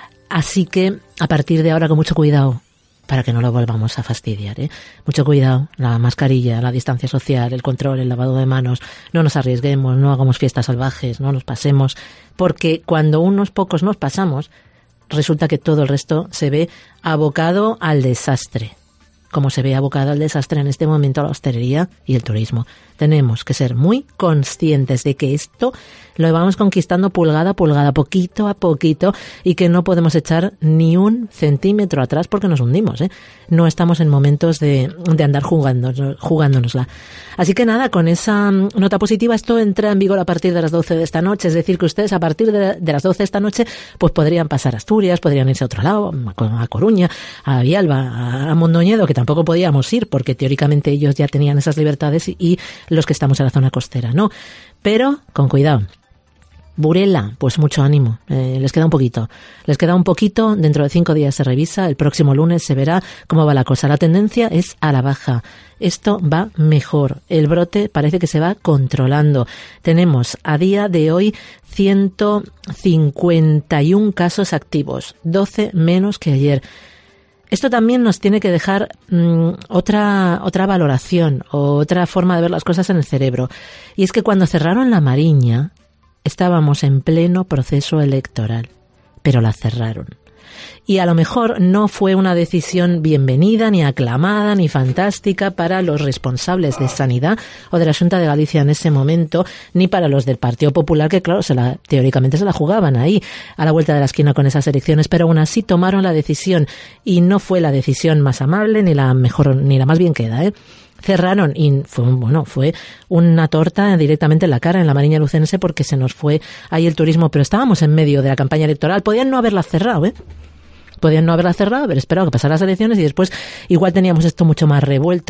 Así que, a partir de ahora, con mucho cuidado, para que no lo volvamos a fastidiar, ¿eh? Mucho cuidado, la mascarilla, la distancia social, el control, el lavado de manos, no nos arriesguemos, no hagamos fiestas salvajes, no nos pasemos, porque cuando unos pocos nos pasamos, resulta que todo el resto se ve abocado al desastre, como se ve abocado al desastre en este momento la hostelería y el turismo. Tenemos que ser muy conscientes de que esto lo vamos conquistando pulgada a pulgada, poquito a poquito, y que no podemos echar ni un centímetro atrás porque nos hundimos, ¿eh? No estamos en momentos de, de andar jugando, jugándonosla. Así que nada, con esa nota positiva, esto entra en vigor a partir de las doce de esta noche, es decir, que ustedes a partir de, de las doce de esta noche pues podrían pasar a Asturias, podrían irse a otro lado, a Coruña, a Villalba, a Mondoñedo, que tampoco podíamos ir porque teóricamente ellos ya tenían esas libertades, y, y los que estamos en la zona costera, ¿no? Pero con cuidado. Burela, pues mucho ánimo, eh, les queda un poquito, les queda un poquito, dentro de cinco días se revisa, el próximo lunes se verá cómo va la cosa, la tendencia es a la baja, esto va mejor, el brote parece que se va controlando, tenemos a día de hoy ciento cincuenta y uno casos activos, doce menos que ayer. Esto también nos tiene que dejar mmm, otra otra valoración, o otra forma de ver las cosas en el cerebro, y es que cuando cerraron la Mariña estábamos en pleno proceso electoral, pero la cerraron. Y a lo mejor no fue una decisión bienvenida, ni aclamada, ni fantástica para los responsables de Sanidad o de la Xunta de Galicia en ese momento, ni para los del Partido Popular, que claro, se la, teóricamente se la jugaban ahí, a la vuelta de la esquina con esas elecciones, pero aún así tomaron la decisión, y no fue la decisión más amable, ni la mejor, ni la más bien queda, ¿eh? Cerraron, y fue, bueno, fue una torta directamente en la cara en la Mariña lucense, porque se nos fue ahí el turismo, pero estábamos en medio de la campaña electoral, podían no haberla cerrado, ¿eh? Podían no haberla cerrado, haber esperado que pasaran las elecciones, y después igual teníamos esto mucho más revuelto.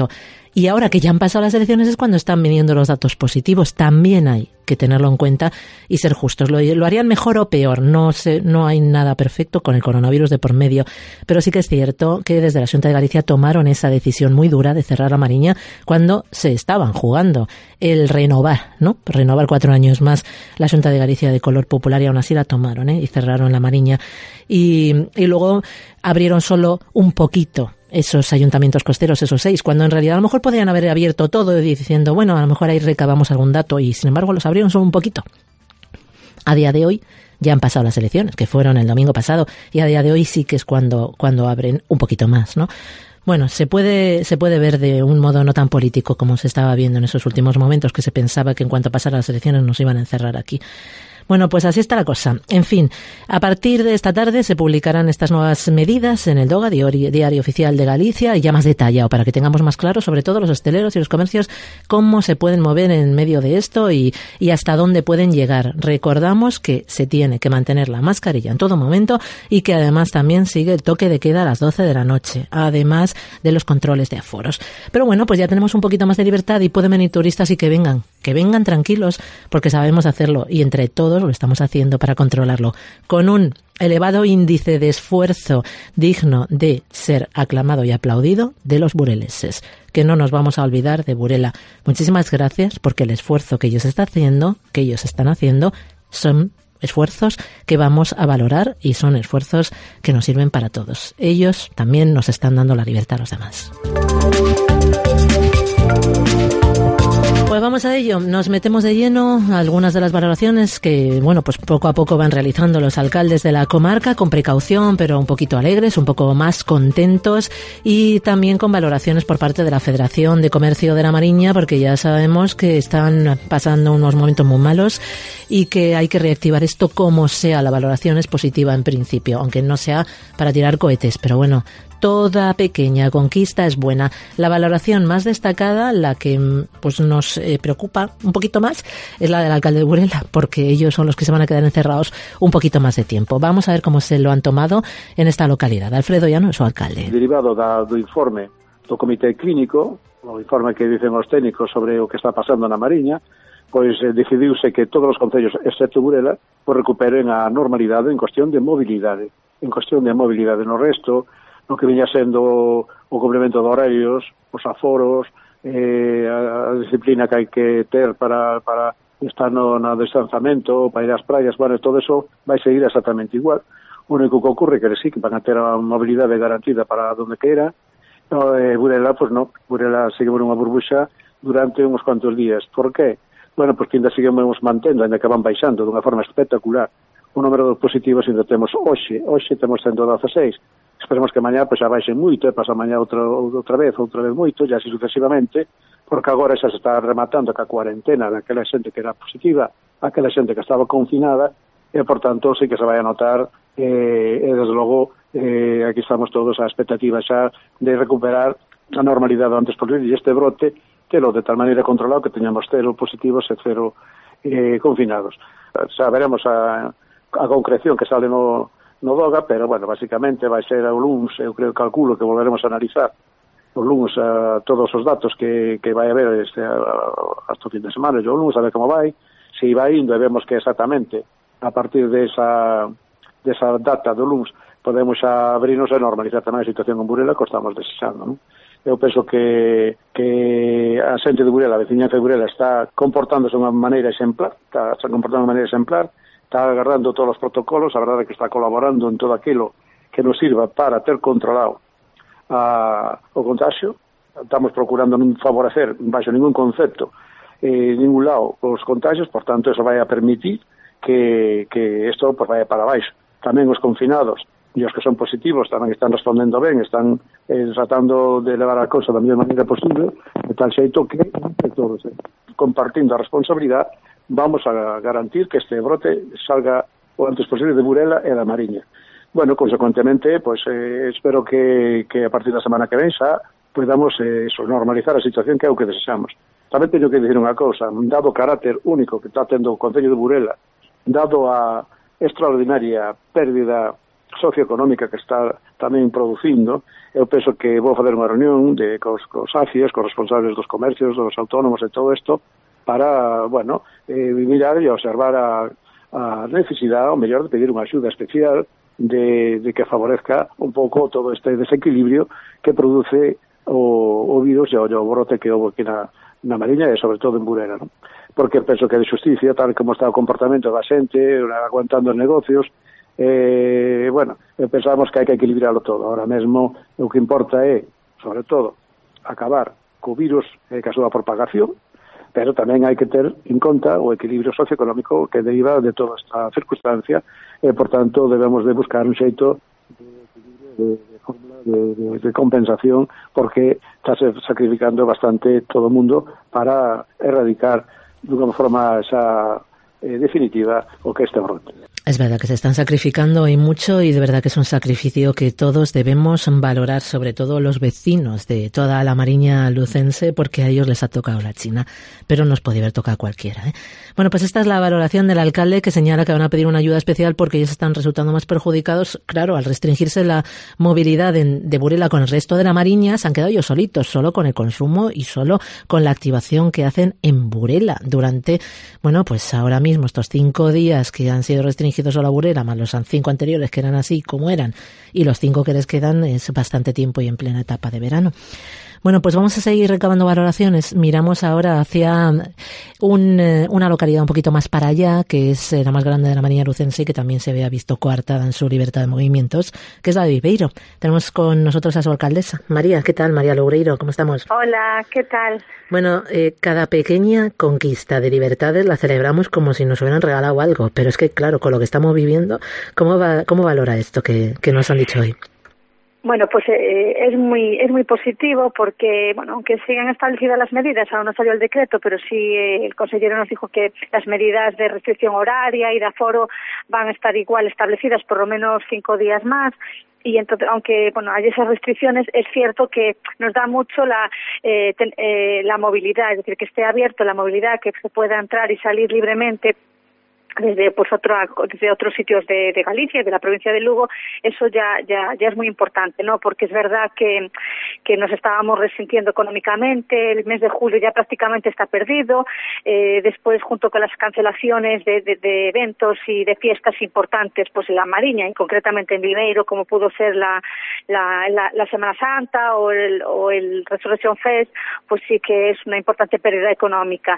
Y ahora que ya han pasado las elecciones es cuando están viniendo los datos positivos. También hay que tenerlo en cuenta y ser justos. Lo, lo harían mejor o peor. No sé, no hay nada perfecto con el coronavirus de por medio. Pero sí que es cierto que desde la Xunta de Galicia tomaron esa decisión muy dura de cerrar a Mariña cuando se estaban jugando el renovar, ¿no? Renovar cuatro años más la Xunta de Galicia de color popular, y aún así la tomaron, ¿eh? Y cerraron la Mariña. Y, y luego abrieron solo un poquito esos ayuntamientos costeros, esos seis, cuando en realidad a lo mejor podrían haber abierto todo diciendo, bueno, a lo mejor ahí recabamos algún dato, y sin embargo los abrieron solo un poquito. A día de hoy ya han pasado las elecciones, que fueron el domingo pasado, y a día de hoy sí que es cuando, cuando abren un poquito más, ¿no? Bueno, se puede, se puede ver de un modo no tan político como se estaba viendo en esos últimos momentos, que se pensaba que en cuanto pasaran las elecciones nos iban a encerrar aquí. Bueno, pues así está la cosa. En fin, a partir de esta tarde se publicarán estas nuevas medidas en el DOGA, Diario Oficial de Galicia, y ya más detallado, para que tengamos más claro, sobre todo los hosteleros y los comercios, cómo se pueden mover en medio de esto y, y hasta dónde pueden llegar. Recordamos que se tiene que mantener la mascarilla en todo momento y que además también sigue el toque de queda a las doce de la noche, además de los controles de aforos. Pero bueno, pues ya tenemos un poquito más de libertad y pueden venir turistas y que vengan, que vengan tranquilos, porque sabemos hacerlo y entre todos lo estamos haciendo para controlarlo, con un elevado índice de esfuerzo digno de ser aclamado y aplaudido de los bureleses, que no nos vamos a olvidar de Burela. Muchísimas gracias, porque el esfuerzo que ellos están haciendo, que ellos están haciendo, son esfuerzos que vamos a valorar y son esfuerzos que nos sirven para todos. Ellos también nos están dando la libertad a los demás. Pues vamos a ello, nos metemos de lleno a algunas de las valoraciones que, bueno, pues poco a poco van realizando los alcaldes de la comarca, con precaución, pero un poquito alegres, un poco más contentos, y también con valoraciones por parte de la Federación de Comercio de la Mariña, porque ya sabemos que están pasando unos momentos muy malos y que hay que reactivar esto como sea. La valoración es positiva en principio, aunque no sea para tirar cohetes, pero bueno, toda pequeña conquista es buena. La valoración más destacada, la que pues nos eh, preocupa un poquito más, es la del alcalde de Burela, porque ellos son los que se van a quedar encerrados un poquito más de tiempo. Vamos a ver cómo se lo han tomado en esta localidad. Alfredo Llano, su alcalde. Derivado da, do informe do Comité Clínico, o informe que dicen os técnicos sobre o que está pasando na Mariña, pois eh, decidiuse que todos os concellos, excepto Burela, pues recuperen a normalidade en cuestión de mobilidade. En cuestión de mobilidade no resto, no que viña sendo o complemento de horarios, os aforos, eh, a, a disciplina que hai que ter para, para estar no, no distanciamento, para ir ás praias, bueno, todo eso vai seguir exactamente igual. O único que ocurre que sí, que van a ter a mobilidade garantida para donde queira. No, eh, Burela, pues no, Burela sigue unha burbuxa durante uns cuantos días. Por qué? Bueno, porque ainda seguimos mantendo, ainda que van baixando dunha forma espectacular. O número de positivos ainda temos hoxe, hoxe temos ciento dieciséis. Esperemos que mañá pues, xa baixe moito, e pasa mañá outra, outra vez, outra vez moito, e así sucesivamente, porque agora xa se está rematando ca cuarentena daquela xente que era positiva, aquela xente que estaba confinada, e, por tanto, sí que se vai a notar, eh, e, desde logo, eh, aquí estamos todos a expectativa xa de recuperar a normalidade antes posible, e este brote, telo de tal maneira controlado que teñamos cero positivos e cero eh, confinados. Xa veremos a, a concreción que sale no no DOGA, pero, bueno, basicamente vai ser o luns, eu creo, calculo que volveremos a analizar o luns a todos os datos que, que vai haber este, hasta o fin de semana, e o luns a ver como vai, se vai indo e vemos que exactamente a partir de esa, de esa data do luns podemos xa abrirnos e normalizar tamén a situación en Burela que estamos desexando, non? Eu penso que, que a xente de Burela, a veciñanza de Burela está comportándose de unha maneira exemplar, está, está comportando de unha maneira exemplar, está agarrando todos os protocolos, a verdade é que está colaborando en todo aquilo que nos sirva para ter controlado a, o contagio. Estamos procurando non favorecer, baixo ningún concepto, eh, ningún lado, os contagios, por tanto, eso vai a permitir que, que isto pues, vaya para baixo. Tamén os confinados e os que son positivos tamén están respondendo ben, están eh, tratando de levar a cousa da mellor maneira posible, de tal xeito que, que todos, eh, compartindo a responsabilidade, vamos a garantir que este brote salga o antes posible de Burela e da Mariña. Bueno, consecuentemente, pues eh, espero que, que a partir da semana que ven xa podamos eh, eso, normalizar a situación que é o que desexamos. Tamén teño que dicir unha cousa, dado o carácter único que está tendo o Concello de Burela, dado a extraordinaria pérdida socioeconómica que está tamén producindo, eu penso que vou fazer unha reunión de, cos, cos A C I Es, cos responsables dos comercios, dos autónomos e todo isto, para, bueno, eh, mirar e observar a, a necesidade, ou mellor, de pedir unha axuda especial de, de que favorezca un pouco todo este desequilibrio que produce o, o virus e o, o brote que houve aquí na, na Mariña e sobre todo en Burela, non? Porque penso que de xusticia, tal como está o comportamento da xente, aguantando os negocios, eh, bueno, pensamos que hai que equilibrarlo todo. Ahora mesmo o que importa é, sobre todo, acabar co virus e ca súa propagación, pero tamén hai que ter en conta o equilibrio socioeconómico que deriva de toda esta circunstancia e, por tanto, debemos de buscar un xeito de equilibrio, de, de fórmula de, de, de compensación, porque está se sacrificando bastante todo o mundo para erradicar dunha forma esa eh, definitiva o que este brote. Es verdad que se están sacrificando y mucho, y de verdad que es un sacrificio que todos debemos valorar, sobre todo los vecinos de toda la Mariña lucense, porque a ellos les ha tocado la China, pero nos podía haber tocado a cualquiera, ¿eh? Bueno, pues esta es la valoración del alcalde, que señala que van a pedir una ayuda especial porque ellos están resultando más perjudicados. Claro, al restringirse la movilidad de, de Burela con el resto de la Mariña, se han quedado ellos solitos, solo con el consumo y solo con la activación que hacen en Burela durante, bueno, pues ahora mismo estos cinco días que han sido restringidos a la Burela, más los cinco anteriores que eran así como eran, y los cinco que les quedan es bastante tiempo y en plena etapa de verano. Bueno, pues vamos a seguir recabando valoraciones. Miramos ahora hacia un, una localidad un poquito más para allá, que es la más grande de la Mariña lucense y que también se vea visto coartada en su libertad de movimientos, que es la de Viveiro. Tenemos con nosotros a su alcaldesa. María, ¿qué tal? María Loureiro, ¿cómo estamos? Hola, ¿qué tal? Bueno, eh, cada pequeña conquista de libertades la celebramos como si nos hubieran regalado algo, pero es que, claro, con lo que estamos viviendo, ¿cómo va, cómo valora esto que, que nos han dicho hoy? Bueno, pues eh, es muy es muy positivo porque, bueno, aunque sigan establecidas las medidas, aún no salió el decreto, pero sí eh, el consejero nos dijo que las medidas de restricción horaria y de aforo van a estar igual establecidas por lo menos cinco días más. Y entonces, aunque bueno hay esas restricciones, es cierto que nos da mucho la eh, ten, eh, la movilidad, es decir, que esté abierto la movilidad, que se pueda entrar y salir libremente desde pues otro, desde otros sitios de, de Galicia, de la provincia de Lugo. Eso ya ya ya es muy importante, ¿no? Porque es verdad que que nos estábamos resintiendo económicamente. El mes de julio ya prácticamente está perdido. Eh, después, junto con las cancelaciones de, de, de eventos y de fiestas importantes, pues en la Mariña y concretamente en Viveiro, como pudo ser la la, la, la Semana Santa o el o el Resurrection Fest, pues sí que es una importante pérdida económica.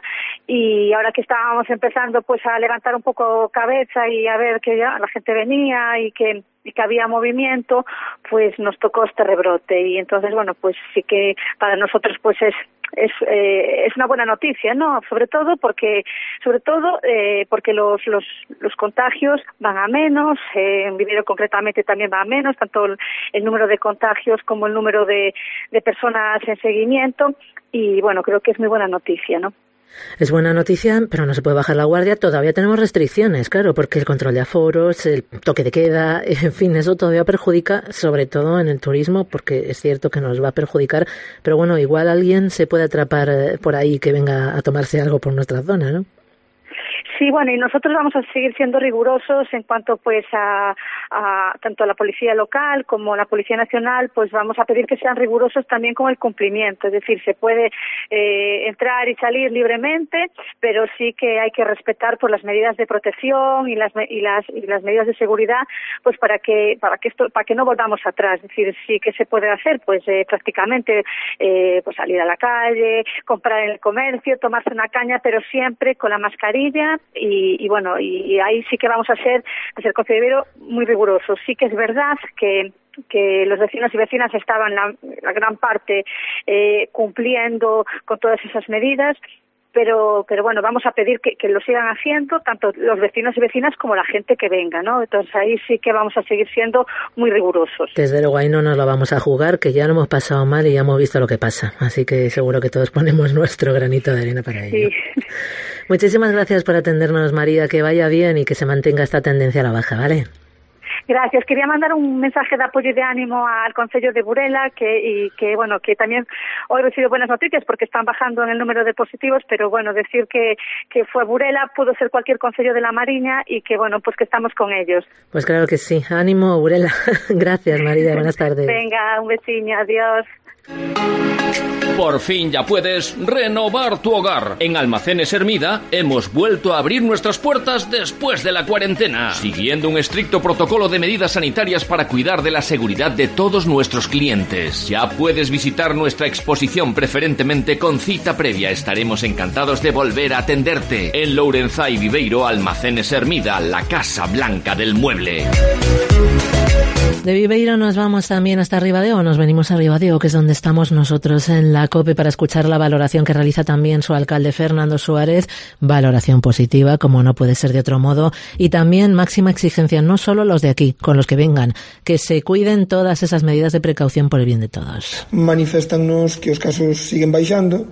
Y ahora que estábamos empezando pues a levantar un poco cabeza y a ver que ya la gente venía y que y que había movimiento, pues nos tocó este rebrote. Y entonces, bueno, pues sí que para nosotros pues es es eh, es una buena noticia, ¿no? Sobre todo porque sobre todo eh, porque los los los contagios van a menos, eh, en Viveiro concretamente también va a menos, tanto el, el número de contagios como el número de de personas en seguimiento. Y bueno, creo que es muy buena noticia, ¿no? Es buena noticia, pero no se puede bajar la guardia. Todavía tenemos restricciones, claro, porque el control de aforos, el toque de queda, en fin, eso todavía perjudica, sobre todo en el turismo, porque es cierto que nos va a perjudicar, pero bueno, igual alguien se puede atrapar por ahí que venga a tomarse algo por nuestra zona, ¿no? Sí, bueno, y nosotros vamos a seguir siendo rigurosos en cuanto pues a, a tanto a la policía local como a la policía nacional, pues vamos a pedir que sean rigurosos también con el cumplimiento, es decir, se puede eh, entrar y salir libremente, pero sí que hay que respetar pues las medidas de protección y las y las y las medidas de seguridad, pues para que para que esto para que no volvamos atrás, es decir, sí que se puede hacer pues eh, prácticamente eh, pues salir a la calle, comprar en el comercio, tomarse una caña, pero siempre con la mascarilla. Y, y bueno, y, y ahí sí que vamos a ser, desde el Concello de Viveiro, muy rigurosos. Sí que es verdad que que los vecinos y vecinas estaban la, la gran parte eh, cumpliendo con todas esas medidas, pero pero bueno, vamos a pedir que, que lo sigan haciendo tanto los vecinos y vecinas como la gente que venga, ¿no? Entonces ahí sí que vamos a seguir siendo muy rigurosos. Desde luego ahí no nos lo vamos a jugar, que ya lo hemos pasado mal y ya hemos visto lo que pasa, así que seguro que todos ponemos nuestro granito de arena para ello. Sí. Muchísimas gracias por atendernos, María, que vaya bien y que se mantenga esta tendencia a la baja, ¿vale? Gracias. Quería mandar un mensaje de apoyo y de ánimo al Concello de Burela, que y que bueno, que también hoy recibo buenas noticias porque están bajando en el número de positivos, pero bueno, decir que que fue Burela, pudo ser cualquier concello de la Mariña y que bueno, pues que estamos con ellos. Pues claro que sí. Ánimo, Burela. Gracias, María. Buenas tardes. Venga, un vecino. Adiós. Por fin ya puedes renovar tu hogar. En Almacenes Hermida hemos vuelto a abrir nuestras puertas después de la cuarentena, siguiendo un estricto protocolo de medidas sanitarias para cuidar de la seguridad de todos nuestros clientes. Ya puedes visitar nuestra exposición preferentemente con cita previa. Estaremos encantados de volver a atenderte. En Lourenzá y Viveiro, Almacenes Hermida, la Casa Blanca del Mueble. De Viveiro nos vamos también hasta Ribadeo, nos venimos a Ribadeo, que es donde estamos nosotros en la COPE para escuchar la valoración que realiza también su alcalde Fernando Suárez, valoración positiva, como no puede ser de otro modo, y también máxima exigencia, no solo los de aquí, con los que vengan, que se cuiden todas esas medidas de precaución por el bien de todos. Maniféstannos que os casos siguen baixando,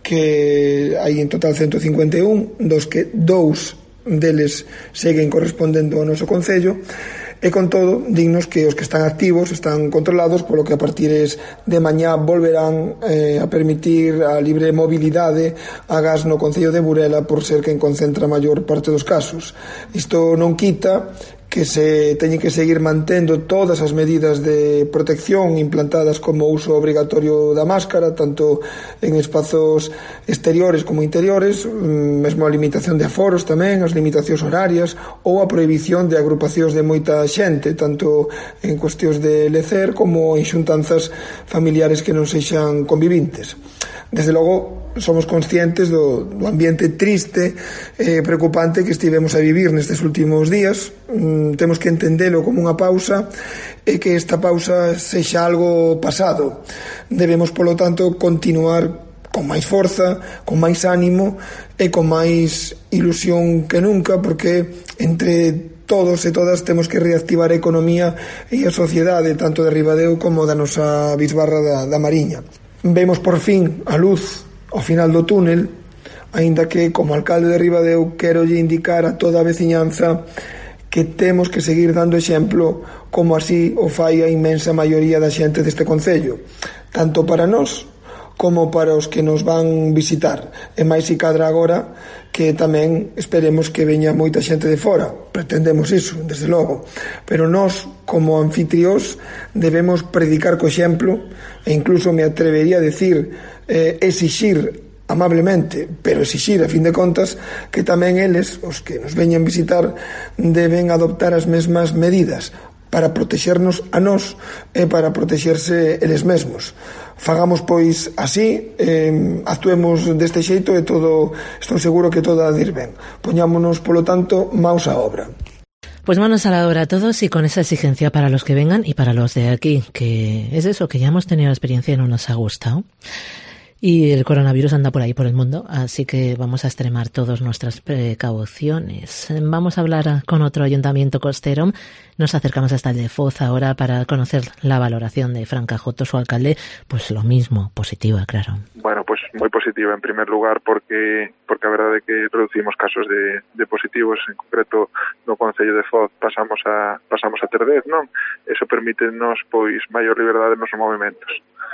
que hai en total ciento cincuenta e un, dos que dous deles seguen correspondendo ao noso concello, e con todo, dignos que os que están activos están controlados, polo que a partir de mañá volverán eh, a permitir a libre mobilidade a gas no concello de Burela por ser quen concentra a maior parte dos casos. Isto non quita que se teñen que seguir mantendo todas as medidas de protección implantadas como o uso obrigatorio da máscara, tanto en espazos exteriores como interiores, mesmo a limitación de aforos tamén, as limitacións horarias ou a prohibición de agrupacións de moita xente, tanto en cuestións de lecer como en xuntanzas familiares que non sexan convivintes. Desde logo, somos conscientes do, do ambiente triste e eh, preocupante que estivemos a vivir nestes últimos días. Mm, temos que entendelo como unha pausa e que esta pausa sexa algo pasado. Debemos, polo tanto, continuar con máis forza, con máis ánimo e con máis ilusión que nunca, porque entre todos e todas temos que reactivar a economía e a sociedade, tanto de Ribadeo como da nosa bisbarra da, da Mariña. Vemos por fin a luz ao final do túnel, aínda que como alcalde de Ribadeo quero lle indicar a toda a veciñanza que temos que seguir dando exemplo como así o fai a inmensa maioría da xente deste concello, tanto para nós como para os que nos van visitar, e máis si cadra agora que tamén esperemos que veña moita xente de fora, pretendemos iso, desde logo, pero nós como anfitriós debemos predicar co exemplo e incluso me atrevería a decir eh, exixir amablemente, pero exixir a fin de contas que tamén eles, os que nos veñan visitar, deben adoptar as mesmas medidas para protexernos a nós e para protexerse eles mesmos. Fagamos pois así, eh, actuemos deste xeito e todo, estou seguro que todo a ir ben. Poñámonos, polo tanto, maus á obra. Pues manos a la obra a todos y con esa exigencia para los que vengan y para los de aquí, que es eso, que ya hemos tenido experiencia y no nos ha gustado. Y el coronavirus anda por ahí, por el mundo, así que vamos a extremar todas nuestras precauciones. Vamos a hablar con otro ayuntamiento costero. Nos acercamos hasta el de Foz ahora para conocer la valoración de Fran Cajoto, su alcalde. Pues lo mismo, positiva, claro. Bueno, pues moi positiva en primer lugar porque porque a verdade é que reducimos casos de, de positivos, en concreto no Concello de Foz pasamos a pasamos a ter dez, non? Eso permítenos pois maior liberdade nos movimentos.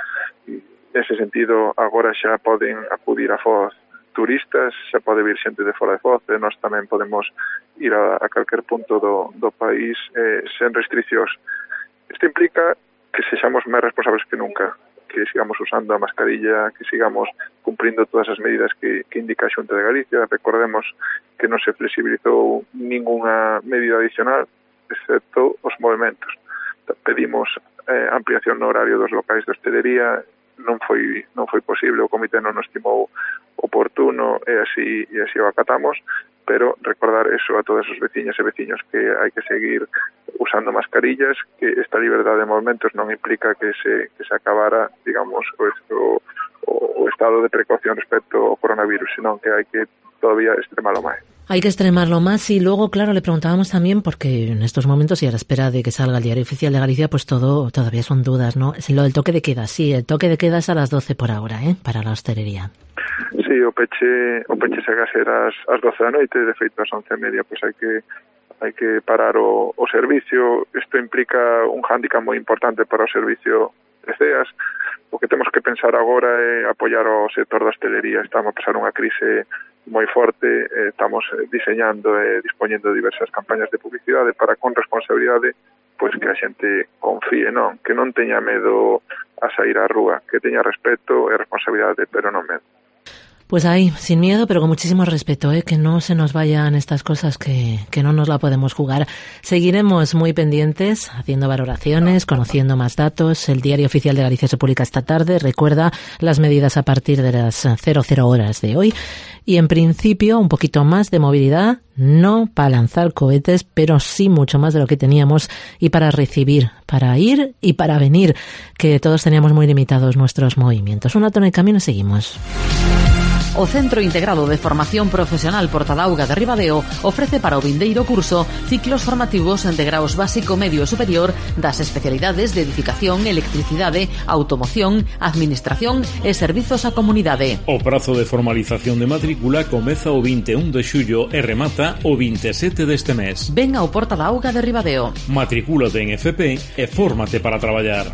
Nese sentido, agora xa poden acudir a Foz turistas, xa pode vir xente de fora de Foz, e nós tamén podemos ir a, a calquer punto do, do país eh, sen restriccións. Isto implica que sexamos máis responsables que nunca, que sigamos usando a mascarilla, que sigamos cumprindo todas as medidas que, que indica a Xunta de Galicia. Recordemos que non se flexibilizou ninguna medida adicional, excepto os movimentos. Pedimos eh, ampliación no horario dos locais de hostelería, non foi non foi posible, o comité non nos estimou oportuno e así e así o acatamos, pero recordar eso a todos os veciños e veciños que hai que seguir usando mascarillas, que esta liberdade de movimentos non implica que se que se acabara, digamos, o, o, o estado de precaución respecto ao coronavirus, senón que hai que todavía extremarlo máis. Hay que extremarlo más y luego, claro, le preguntábamos también, porque en estos momentos y a la espera de que salga el Diario Oficial de Galicia, pues todo todavía son dudas, ¿no? Lo del toque de queda, sí, el toque de queda es a las doce por ahora, ¿eh? Para la hostelería. Sí, o peche, o peche segue a ser as, as doce da noite, de feito as once e media, pois hai que hai que parar o, o servicio. Isto implica un hándicap moi importante para o servicio de C E A S. O que temos que pensar agora é apoiar o sector da hostelería. Estamos a pasar unha crise moi forte, eh, estamos diseñando e dispoñendo de diversas campañas de publicidade para, con responsabilidade, pois que a xente confíe, non, que non teña medo a sair á rúa, que teña respeto e responsabilidade, pero non medo. Pues ahí, sin miedo, pero con muchísimo respeto, ¿eh? Que no se nos vayan estas cosas que, que no nos la podemos jugar. Seguiremos muy pendientes, haciendo valoraciones, conociendo más datos. El Diario Oficial de Galicia se publica esta tarde. Recuerda las medidas a partir de las cero cero horas de hoy. Y en principio, un poquito más de movilidad, no para lanzar cohetes, pero sí mucho más de lo que teníamos y para recibir, para ir y para venir, que todos teníamos muy limitados nuestros movimientos. Un alto en el camino, seguimos. O Centro Integrado de Formación Profesional Portadauga de Ribadeo ofrece para o vindeiro curso ciclos formativos de graos básico, medio e superior das especialidades de edificación, electricidade, automoción, administración e servizos á comunidade. O prazo de formalización de matrícula comeza o vinte e un de xullo e remata o vinte e sete deste mes. Ven ao Portadauga de Ribadeo. Matricúlate en F P e fórmate para traballar.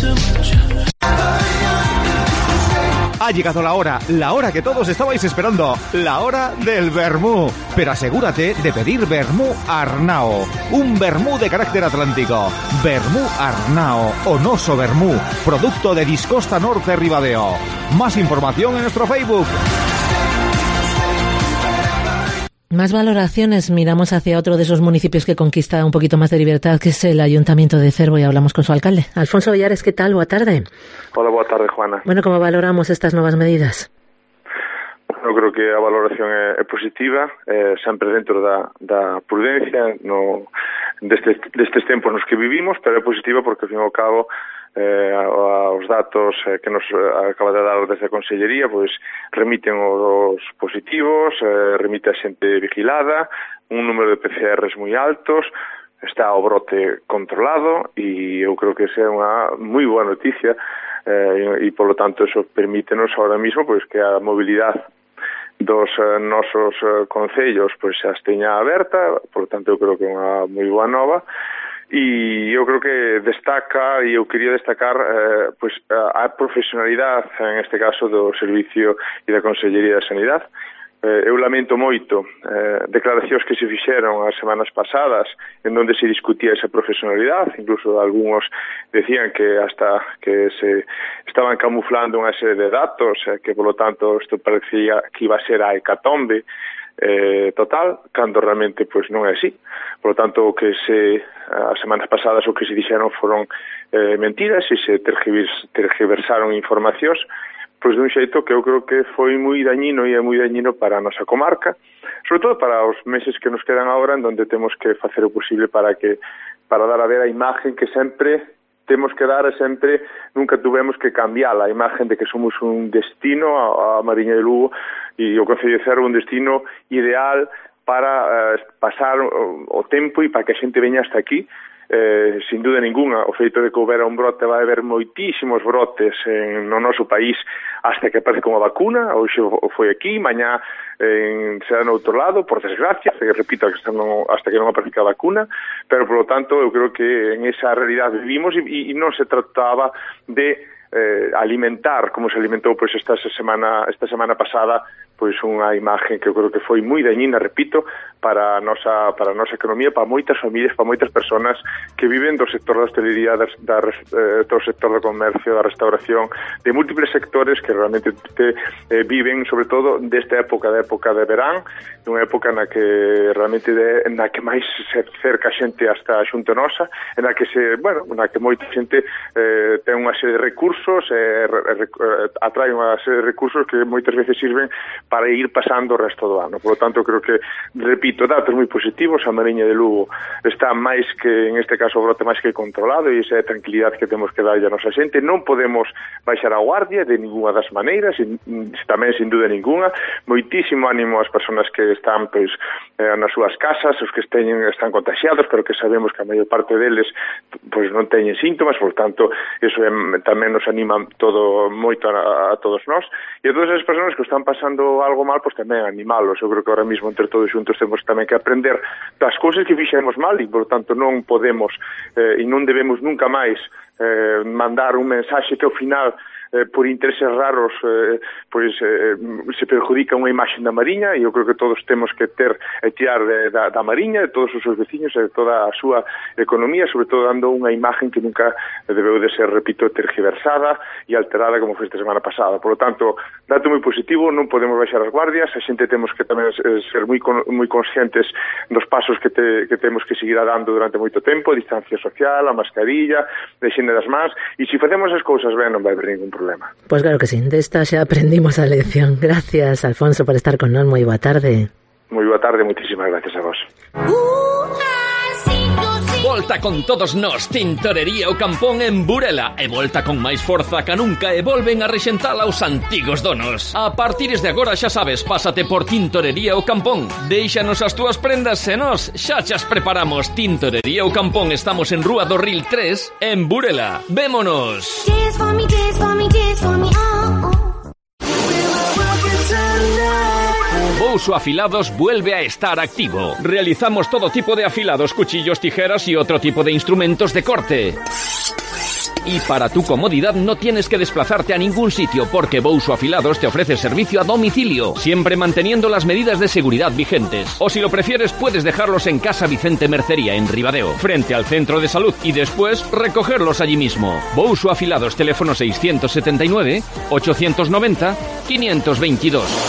Ha llegado la hora, la hora que todos estabais esperando, la hora del vermú. Pero asegúrate de pedir vermú Arnao, un vermú de carácter atlántico. Vermú Arnao, Onoso Vermú, producto de Discosta Norte Ribadeo. Más información en nuestro Facebook. Más valoraciones, miramos hacia otro de esos municipios que conquista un poquito más de libertad, que es el Ayuntamiento de Cervo, y hablamos con su alcalde. Alfonso Villares, ¿qué tal? Boa tarde. Hola, boa tarde, Juana. Bueno, ¿cómo valoramos estas nuevas medidas? Eu creo que a valoración é, é positiva, é, sempre dentro da, da prudencia no, destes, destes tempos nos que vivimos, pero é positiva porque, ao fin e ao cabo, eh, os datos eh, que nos acaba de dar desde a Consellería, pois remiten os positivos, eh, remite a xente vigilada, un número de P C Rs moi altos, está o brote controlado, e eu creo que esa é unha moi boa noticia, eh, e, e polo tanto, eso permítenos ahora mismo pois que a mobilidade dos uh, nosos uh, concellos pois xa esteña aberta, por tanto eu creo que é unha moi boa nova, e eu creo que destaca, e eu quería destacar eh, pois a profesionalidade en este caso do Servicio e da Consellería de Sanidade. Eh, eu lamento moito eh, declaracións que se fixeron as semanas pasadas en donde se discutía esa profesionalidade, incluso algúns decían que hasta que se estaban camuflando unha serie de datos, eh, que polo tanto isto parecía que iba a ser a hecatombe eh, total, cando realmente pois non é así. Por lo tanto, o que se as semanas pasadas o que se dixeron foron eh, mentiras e se tergiversaron informacións pois dun xeito que eu creo que foi moi dañino e é moi dañino para a nosa comarca, sobre todo para os meses que nos quedan agora, en donde temos que facer o posible para que para dar a ver a imagen que sempre temos que dar, e sempre nunca tuvemos que cambiar a imagen de que somos un destino, a, a Mariña de Lugo e o Concello de Cervo un destino ideal para eh, pasar o, o tempo e para que a xente veña hasta aquí. Eh, sin duda ninguna, o feito de que houbera un brote, vai haber moitísimos brotes en, no noso país hasta que aparece como vacuna. Hoxe foi aquí, mañá en, será no outro lado, por desgracia, que repito, hasta, non, hasta que non aparezca a vacuna, pero por lo tanto eu creo que en esa realidade vivimos e, e non se trataba de eh, alimentar, como se alimentou pois esta semana esta semana pasada, pois unha imagen que eu creo que foi moi dañina, repito, para a nosa para a nosa economía, para moitas familias, para moitas persoas que viven do sector da hostelería, da, da, do sector do comercio, da restauración, de múltiples sectores que realmente te, eh, viven, sobre todo, desta época, da época de verán, unha época na que realmente de, na que máis se cerca a xente hasta a xunta nosa, na que se, bueno, na que moita xente eh, ten unha serie de recursos, eh, re, re, atrae unha serie de recursos que moitas veces sirven para ir pasando o resto do ano. Por lo tanto, creo que, repito, datos moi positivos. A Mariña de Lugo está máis que, en este caso, o brote máis que controlado, e esa é a tranquilidade que temos que darlle a nosa xente. Non podemos baixar a guardia de ninguna das maneiras, e tamén, sin duda ninguna. Moitísimo ánimo ás persoas que están pois eh, nas súas casas, os que teñen, están contagiados, pero que sabemos que a maior parte deles pois non teñen síntomas, por tanto, eso é, tamén nos nos anima todo moito a, a todos nós, e a todas as persoas que están pasando algo mal, pois tamén animalos. Eu creo que ahora mismo entre todos xuntos temos tamén que aprender das cousas que fixemos mal, e por tanto non podemos eh, e non debemos nunca máis eh, mandar un mensaxe que ao final eh, por intereses raros eh, pois eh, se perjudica unha imaxe da Mariña, e eu creo que todos temos que ter e tirar de, da, da Mariña, de todos os seus veciños e de toda a súa economía, sobre todo dando unha imagen que nunca debeu de ser, repito, tergiversada e alterada como foi esta semana pasada. Por lo tanto, dato moi positivo, non podemos baixar as guardias, a xente temos que tamén ser moi moi conscientes dos pasos que, te, que temos que seguir dando durante moito tempo, a distancia social, a mascarilla, a higiene das mans, e se facemos as cousas ben non vai haber ningún problema. Pues claro que sí, de esta xa aprendimos a lección. Gracias, Alfonso, por estar con nós. Moi boa tarde. Moi boa tarde, moitísimas gracias a vos. Volta con todos nós Tintorería o Campón en Burela, e volta con máis forza ca nunca, e volven a rexentar aos antigos donos. A partir de agora xa sabes, pásate por Tintorería o Campón, déixanos as túas prendas e nós xa chas preparamos. Tintorería o Campón, estamos en Rúa do Ril tres en Burela. Vémonos. Bouso Afilados vuelve a estar activo. Realizamos todo tipo de afilados, cuchillos, tijeras y otro tipo de instrumentos de corte. Y para tu comodidad no tienes que desplazarte a ningún sitio, porque Bouso Afilados te ofrece servicio a domicilio, siempre manteniendo las medidas de seguridad vigentes. O si lo prefieres, puedes dejarlos en Casa Vicente Mercería, en Ribadeo, frente al centro de salud, y después recogerlos allí mismo. Bouso Afilados, teléfono seiscientos setenta y nueve, ochocientos noventa, quinientos veintidós.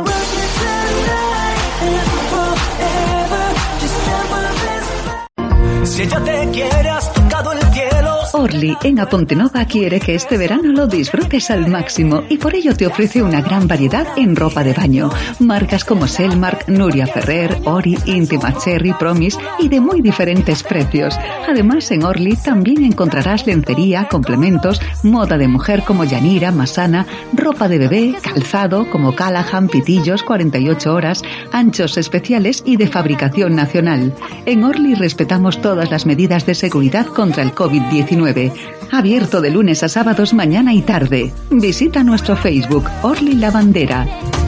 Si ella te quiere, has tocado el cielo. Orly en Apontenova quiere que este verano lo disfrutes al máximo, y por ello te ofrece una gran variedad en ropa de baño. Marcas como Selmark, Nuria Ferrer, Ori, Intima Cherry, Promise, y de muy diferentes precios. Además, en Orly también encontrarás lencería, complementos, moda de mujer como Yanira, Masana, ropa de bebé, calzado como Callahan, pitillos, cuarenta y ocho horas, anchos especiales y de fabricación nacional. En Orly respetamos todas las medidas de seguridad contra el COVID diecinueve. Abierto de lunes a sábados, mañana y tarde. Visita nuestro Facebook, Orly La Bandera.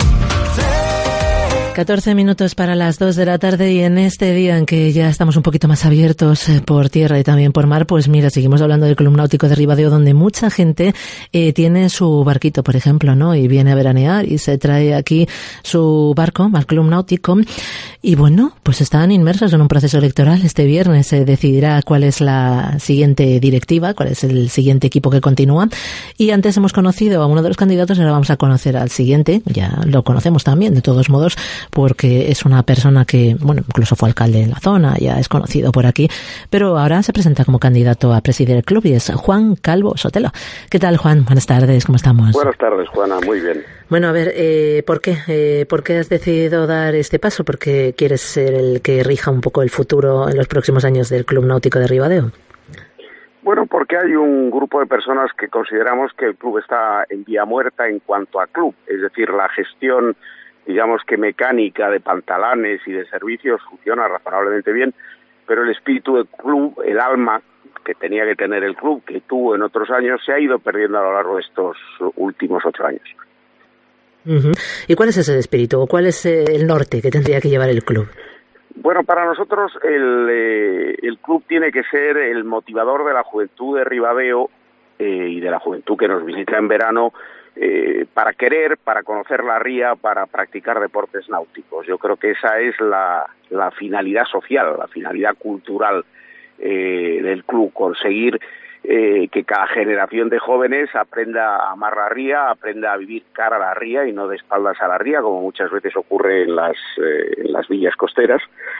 catorce minutos para las dos de la tarde, y en este día en que ya estamos un poquito más abiertos por tierra y también por mar, pues mira, seguimos hablando del Club Náutico de Ribadeo, donde mucha gente eh, tiene su barquito, por ejemplo, ¿no? Y viene a veranear y se trae aquí su barco al Club Náutico. Y bueno, pues están inmersos en un proceso electoral. Este viernes se decidirá cuál es la siguiente directiva, cuál es el siguiente equipo que continúa. Y antes hemos conocido a uno de los candidatos, ahora vamos a conocer al siguiente. Ya lo conocemos también, de todos modos, porque es una persona que, bueno, incluso fue alcalde en la zona, ya es conocido por aquí, pero ahora se presenta como candidato a presidir el club, y es Juan Calvo Sotelo. ¿Qué tal, Juan? Buenas tardes, ¿cómo estamos? Buenas tardes, Juana, muy bien. Bueno, a ver, eh, ¿por qué? Eh, ¿Por qué has decidido dar este paso? ¿Por qué quieres ser el que rija un poco el futuro en los próximos años del Club Náutico de Ribadeo? Bueno, porque hay un grupo de personas que consideramos que el club está en vía muerta en cuanto a club, es decir, la gestión, digamos que mecánica de pantalanes y de servicios funciona razonablemente bien, pero el espíritu del club, el alma que tenía que tener el club, que tuvo en otros años, se ha ido perdiendo a lo largo de estos últimos ocho años. Uh-huh. ¿Y cuál es ese espíritu? ¿Cuál es el norte que tendría que llevar el club? Bueno, para nosotros el, eh, el club tiene que ser el motivador de la juventud de Ribadeo eh, y de la juventud que nos visita en verano, eh, para querer, para conocer la ría, para practicar deportes náuticos. Yo creo que esa es la, la finalidad social, la finalidad cultural eh, del club, conseguir Eh, que cada generación de jóvenes aprenda a amar la ría, aprenda a vivir cara a la ría y no de espaldas a la ría, como muchas veces ocurre en las, eh, en las villas costeras.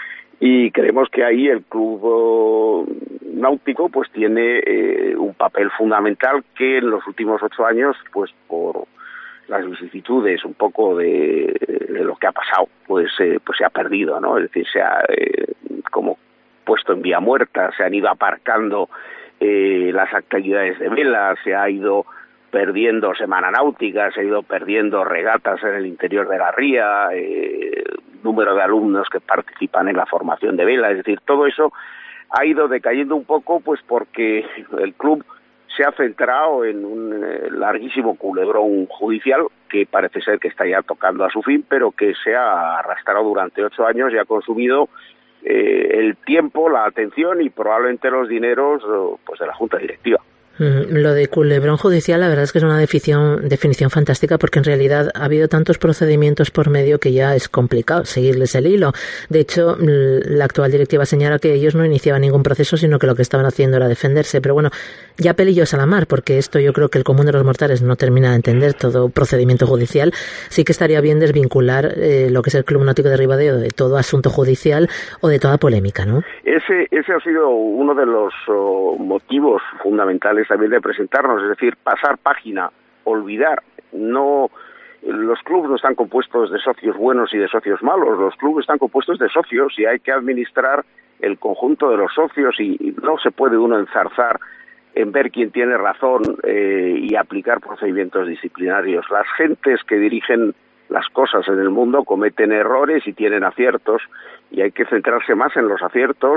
Y creemos que ahí el club náutico pues tiene eh, un papel fundamental que en los últimos ocho años, pues por las vicisitudes un poco de, de lo que ha pasado, pues, eh, pues se ha perdido, ¿no? Es decir, se ha eh, como puesto en vía muerta, se han ido aparcando Eh, las actividades de vela, se ha ido perdiendo semana náutica, se ha ido perdiendo regatas en el interior de la ría, eh, número de alumnos que participan en la formación de vela, es decir, todo eso ha ido decayendo un poco, pues porque el club se ha centrado en un eh, larguísimo culebrón judicial que parece ser que está ya tocando a su fin, pero que se ha arrastrado durante ocho años y ha consumido eh, el tiempo, la atención y probablemente los dineros pues de la Junta Directiva. Lo de culebrón judicial, la verdad es que es una definición, definición fantástica, porque en realidad ha habido tantos procedimientos por medio que ya es complicado seguirles el hilo. De hecho, la actual directiva señala que ellos no iniciaban ningún proceso, sino que lo que estaban haciendo era defenderse. Pero bueno, ya pelillos a la mar, porque esto yo creo que el común de los mortales no termina de entender todo procedimiento judicial. Sí que estaría bien desvincular eh, lo que es el Club Náutico de Ribadeo de todo asunto judicial o de toda polémica, ¿no? Ese, ese ha sido uno de los oh, motivos fundamentales también de presentarnos, es decir, pasar página, olvidar. No, los clubes no están compuestos de socios buenos y de socios malos, los clubes están compuestos de socios y hay que administrar el conjunto de los socios y no se puede uno enzarzar en ver quién tiene razón eh, y aplicar procedimientos disciplinarios. Las gentes que dirigen las cosas en el mundo cometen errores y tienen aciertos y hay que centrarse más en los aciertos.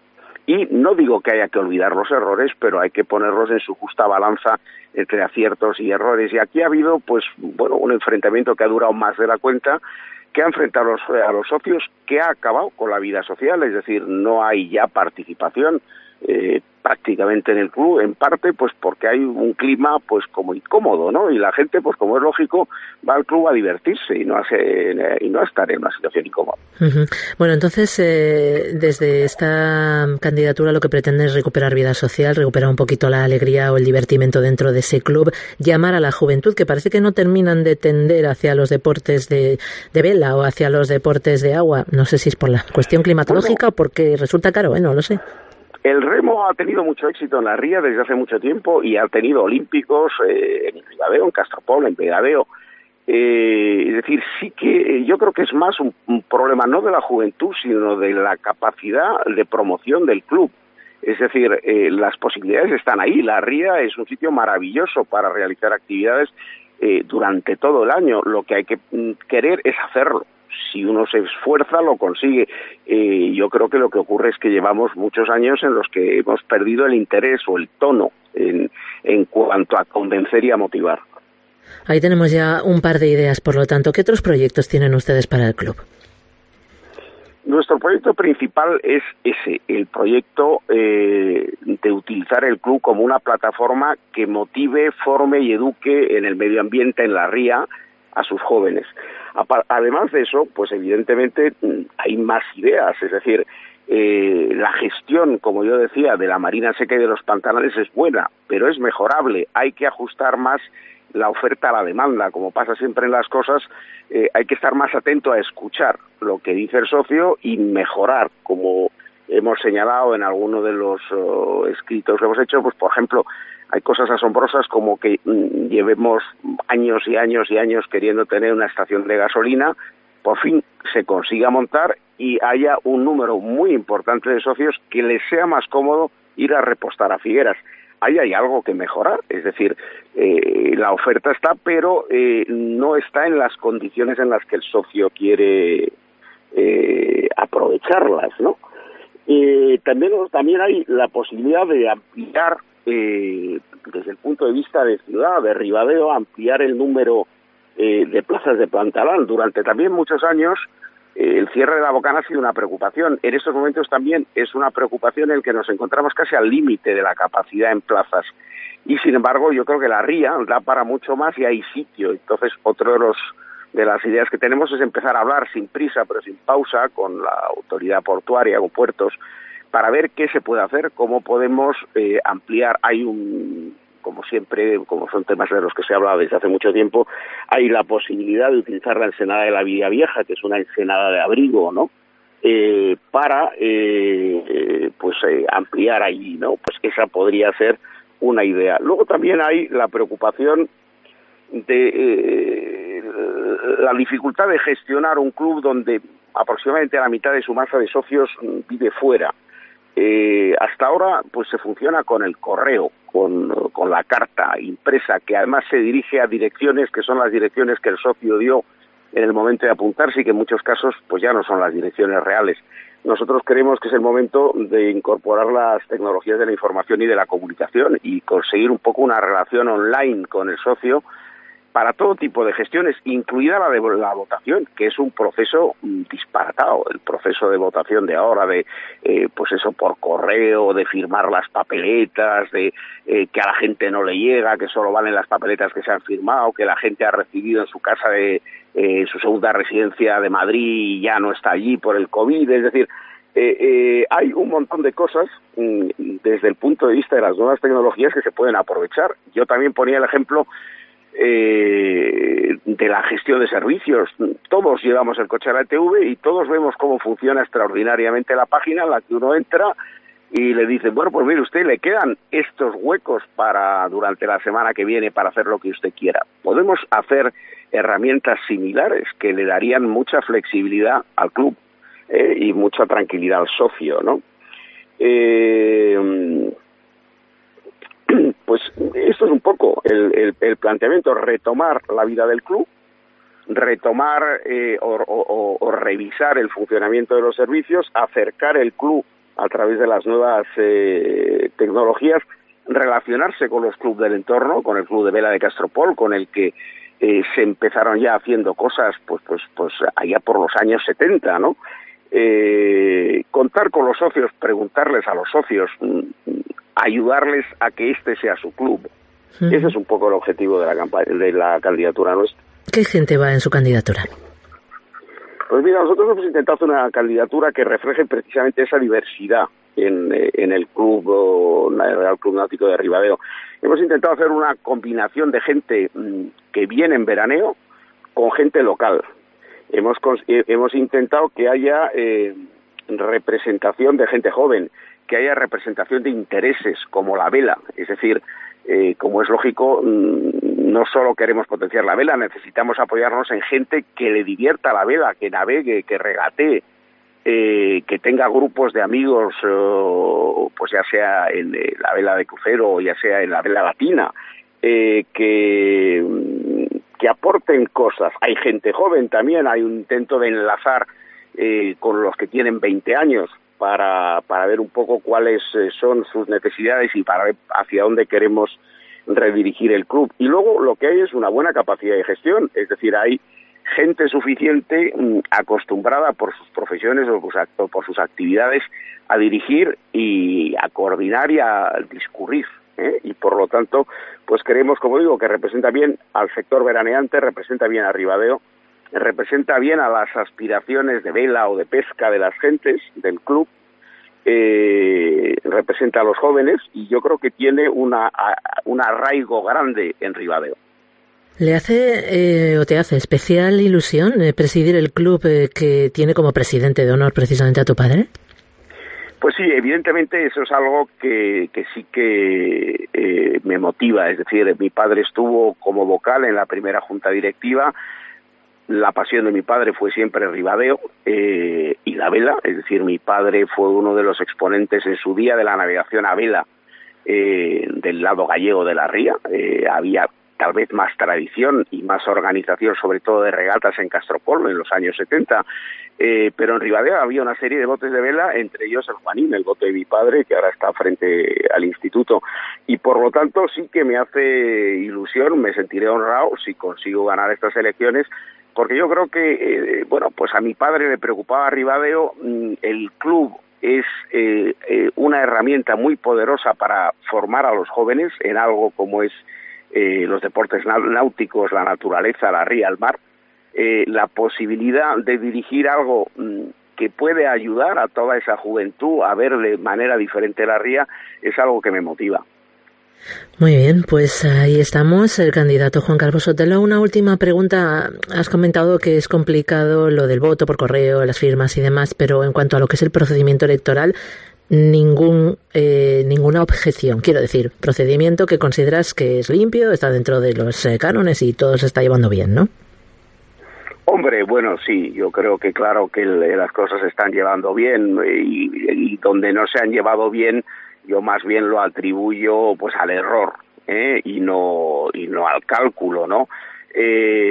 Y no digo que haya que olvidar los errores, pero hay que ponerlos en su justa balanza entre aciertos y errores. Y aquí ha habido, pues, bueno, un enfrentamiento que ha durado más de la cuenta, que ha enfrentado a los, a los socios, que ha acabado con la vida social, es decir, no hay ya participación eh, prácticamente en el club, en parte pues porque hay un clima pues como incómodo, ¿no? Y la gente, pues como es lógico, va al club a divertirse y no a, ser, y no a estar en una situación incómoda. Uh-huh. Bueno, entonces, eh, desde esta candidatura lo que pretende es recuperar vida social, recuperar un poquito la alegría o el divertimento dentro de ese club, llamar a la juventud, que parece que no terminan de tender hacia los deportes de, de vela o hacia los deportes de agua. No sé si es por la cuestión climatológica bueno, o porque resulta caro, ¿eh? No lo sé. El remo ha tenido mucho éxito en la ría desde hace mucho tiempo y ha tenido olímpicos eh, en Ribadeo, en Castropol, en Ribadeo. Eh, es decir, sí que eh, yo creo que es más un, un problema no de la juventud, sino de la capacidad de promoción del club. Es decir, eh, las posibilidades están ahí. La ría es un sitio maravilloso para realizar actividades eh, durante todo el año. Lo que hay que mm, querer es hacerlo. Si uno se esfuerza, lo consigue. Eh, yo creo que lo que ocurre es que llevamos muchos años en los que hemos perdido el interés o el tono en, en cuanto a convencer y a motivar. Ahí tenemos ya un par de ideas, por lo tanto. ¿Qué otros proyectos tienen ustedes para el club? Nuestro proyecto principal es ese, el proyecto eh, de utilizar el club como una plataforma que motive, forme y eduque en el medio ambiente, en la ría, a sus jóvenes. Además de eso, pues evidentemente hay más ideas, es decir, eh, la gestión, como yo decía, de la marina seca y de los pantanales es buena, pero es mejorable, hay que ajustar más la oferta a la demanda, como pasa siempre en las cosas, eh, hay que estar más atento a escuchar lo que dice el socio y mejorar, como hemos señalado en alguno de los uh, escritos que hemos hecho, pues por ejemplo, hay cosas asombrosas como que mm, llevemos años y años y años queriendo tener una estación de gasolina, por fin se consiga montar y haya un número muy importante de socios que les sea más cómodo ir a repostar a Figueras. Ahí hay algo que mejorar, es decir, eh, la oferta está, pero eh, no está en las condiciones en las que el socio quiere eh, aprovecharlas, ¿no? Eh, también, también hay la posibilidad de ampliar, eh, desde el punto de vista de ciudad, de Ribadeo, ampliar el número eh, de plazas de Pantalán. Durante también muchos años, eh, el cierre de la Bocana ha sido una preocupación. En estos momentos también es una preocupación en el que nos encontramos casi al límite de la capacidad en plazas. Y sin embargo, yo creo que la ría da para mucho más y hay sitio. Entonces, otro de los de las ideas que tenemos es empezar a hablar sin prisa, pero sin pausa, con la autoridad portuaria, con puertos, para ver qué se puede hacer, cómo podemos eh, ampliar. Hay un, como siempre, como son temas de los que se habla desde hace mucho tiempo, hay la posibilidad de utilizar la ensenada de la Villa Vieja, que es una ensenada de abrigo, ¿no? Eh, para eh, eh, pues eh, ampliar ahí, ¿no? Pues esa podría ser una idea. Luego también hay la preocupación de eh, la dificultad de gestionar un club donde aproximadamente la mitad de su masa de socios vive fuera. Eh, hasta ahora pues se funciona con el correo, con, con la carta impresa, que además se dirige a direcciones que son las direcciones que el socio dio en el momento de apuntarse y que en muchos casos pues ya no son las direcciones reales. Nosotros creemos que es el momento de incorporar las tecnologías de la información y de la comunicación y conseguir un poco una relación online con el socio para todo tipo de gestiones, incluida la de la votación, que es un proceso disparatado, el proceso de votación de ahora, de eh, pues eso por correo, de firmar las papeletas, de eh, que a la gente no le llega, que solo valen las papeletas que se han firmado, que la gente ha recibido en su casa de eh, su segunda residencia de Madrid y ya no está allí por el COVID, es decir, eh, eh, hay un montón de cosas mm, desde el punto de vista de las nuevas tecnologías que se pueden aprovechar. Yo también ponía el ejemplo Eh, de la gestión de servicios. Todos llevamos el coche a la E T V y todos vemos cómo funciona extraordinariamente la página en la que uno entra y le dicen, bueno, pues mire usted, le quedan estos huecos para durante la semana que viene para hacer lo que usted quiera. Podemos hacer herramientas similares que le darían mucha flexibilidad al club eh, y mucha tranquilidad al socio, ¿no? Eh, Pues esto es un poco el, el, el planteamiento, retomar la vida del club, retomar eh, o, o, o revisar el funcionamiento de los servicios, acercar el club a través de las nuevas eh, tecnologías, relacionarse con los clubes del entorno, con el club de vela de Castropol, con el que eh, se empezaron ya haciendo cosas pues pues pues allá por los años setenta, ¿no? Eh, contar con los socios, preguntarles a los socios, ayudarles a que este sea su club. Uh-huh. Ese es un poco el objetivo de la campaña, de la candidatura nuestra. ¿Qué gente va en su candidatura? Pues mira, nosotros hemos intentado hacer una candidatura que refleje precisamente esa diversidad en, en el club, en el Real Club Náutico de Ribadeo. Hemos intentado hacer una combinación de gente que viene en veraneo con gente local. Hemos, hemos intentado que haya eh, representación de gente joven, que haya representación de intereses como la vela, es decir, eh, como es lógico, no solo queremos potenciar la vela, necesitamos apoyarnos en gente que le divierta la vela, que navegue, que regatee, eh, que tenga grupos de amigos, eh, pues ya sea en eh, la vela de crucero o ya sea en la vela latina, eh, que que aporten cosas. Hay gente joven también, hay un intento de enlazar eh, con los que tienen veinte años para, para ver un poco cuáles eh, son sus necesidades y para ver hacia dónde queremos redirigir el club. Y luego lo que hay es una buena capacidad de gestión, es decir, hay gente suficiente mmm, acostumbrada por sus profesiones o por, por sus actividades a dirigir y a coordinar y a discurrir. ¿Eh? Y por lo tanto, pues creemos, como digo, que representa bien al sector veraneante, representa bien a Ribadeo, representa bien a las aspiraciones de vela o de pesca de las gentes del club, eh, representa a los jóvenes y yo creo que tiene una, a, un arraigo grande en Ribadeo. ¿Le hace eh, o te hace especial ilusión eh, presidir el club eh, que tiene como presidente de honor precisamente a tu padre? Pues sí, evidentemente eso es algo que, que sí que eh, me motiva. Es decir, mi padre estuvo como vocal en la primera junta directiva. La pasión de mi padre fue siempre Ribadeo eh, y la vela. Es decir, mi padre fue uno de los exponentes en su día de la navegación a vela eh, del lado gallego de la ría. Eh, había tal vez más tradición y más organización, sobre todo de regatas en Castropol en los años setenta. Eh, pero en Ribadeo había una serie de botes de vela, entre ellos el Juanín, el bote de mi padre, que ahora está frente al instituto. Y por lo tanto sí que me hace ilusión, me sentiré honrado si consigo ganar estas elecciones, porque yo creo que, eh, bueno, pues a mi padre le preocupaba Ribadeo, el club es eh, eh, una herramienta muy poderosa para formar a los jóvenes en algo como es eh, los deportes náuticos, la naturaleza, la ría, el mar. Eh, la posibilidad de dirigir algo mmm, que puede ayudar a toda esa juventud a ver de manera diferente la ría es algo que me motiva. Muy bien, pues ahí estamos, el candidato Juan Carlos Sotelo. Una última pregunta. Has comentado que es complicado lo del voto por correo, las firmas y demás, pero en cuanto a lo que es el procedimiento electoral, ningún eh, ninguna objeción. Quiero decir, procedimiento que consideras que es limpio, está dentro de los eh, cánones y todo se está llevando bien, ¿no? Hombre, bueno, sí, yo creo que claro que el, las cosas se están llevando bien y, y donde no se han llevado bien, yo más bien lo atribuyo pues al error, ¿eh? y no y no al cálculo, ¿no? Eh,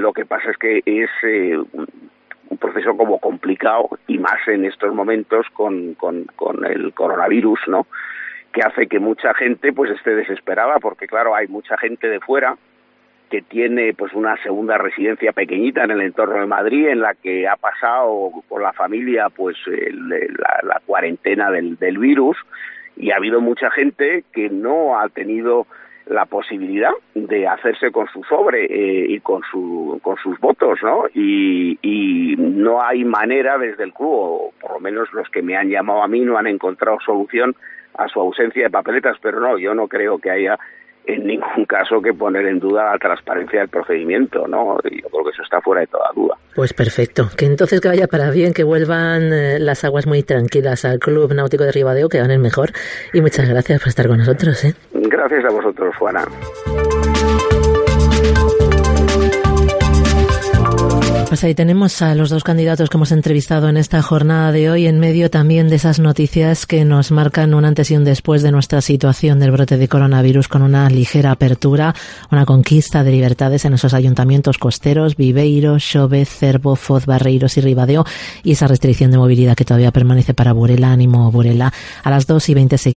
lo que pasa es que es eh, un proceso como complicado, y más en estos momentos con, con, con el coronavirus, ¿no?, que hace que mucha gente pues esté desesperada, porque claro, hay mucha gente de fuera que tiene pues una segunda residencia pequeñita en el entorno de Madrid, en la que ha pasado con la familia pues el, la, la cuarentena del, del virus, y ha habido mucha gente que no ha tenido la posibilidad de hacerse con su sobre eh, y con su con sus votos, ¿no? Y, y no hay manera desde el club, o por lo menos los que me han llamado a mí, no han encontrado solución a su ausencia de papeletas, pero no, yo no creo que haya en ningún caso que poner en duda la transparencia del procedimiento, ¿no? Yo creo que eso está fuera de toda duda. Pues perfecto, que entonces que vaya para bien, que vuelvan eh, las aguas muy tranquilas al Club Náutico de Ribadeo, que ganen mejor, y muchas gracias por estar con nosotros, ¿eh? Gracias a vosotros, Juana. Pues ahí tenemos a los dos candidatos que hemos entrevistado en esta jornada de hoy, en medio también de esas noticias que nos marcan un antes y un después de nuestra situación del brote de coronavirus, con una ligera apertura, una conquista de libertades en esos ayuntamientos costeros, Viveiro, Xove, Cervo, Foz, Barreiros y Ribadeo, y esa restricción de movilidad que todavía permanece para Burela. Ánimo, Burela. A las dos y veinte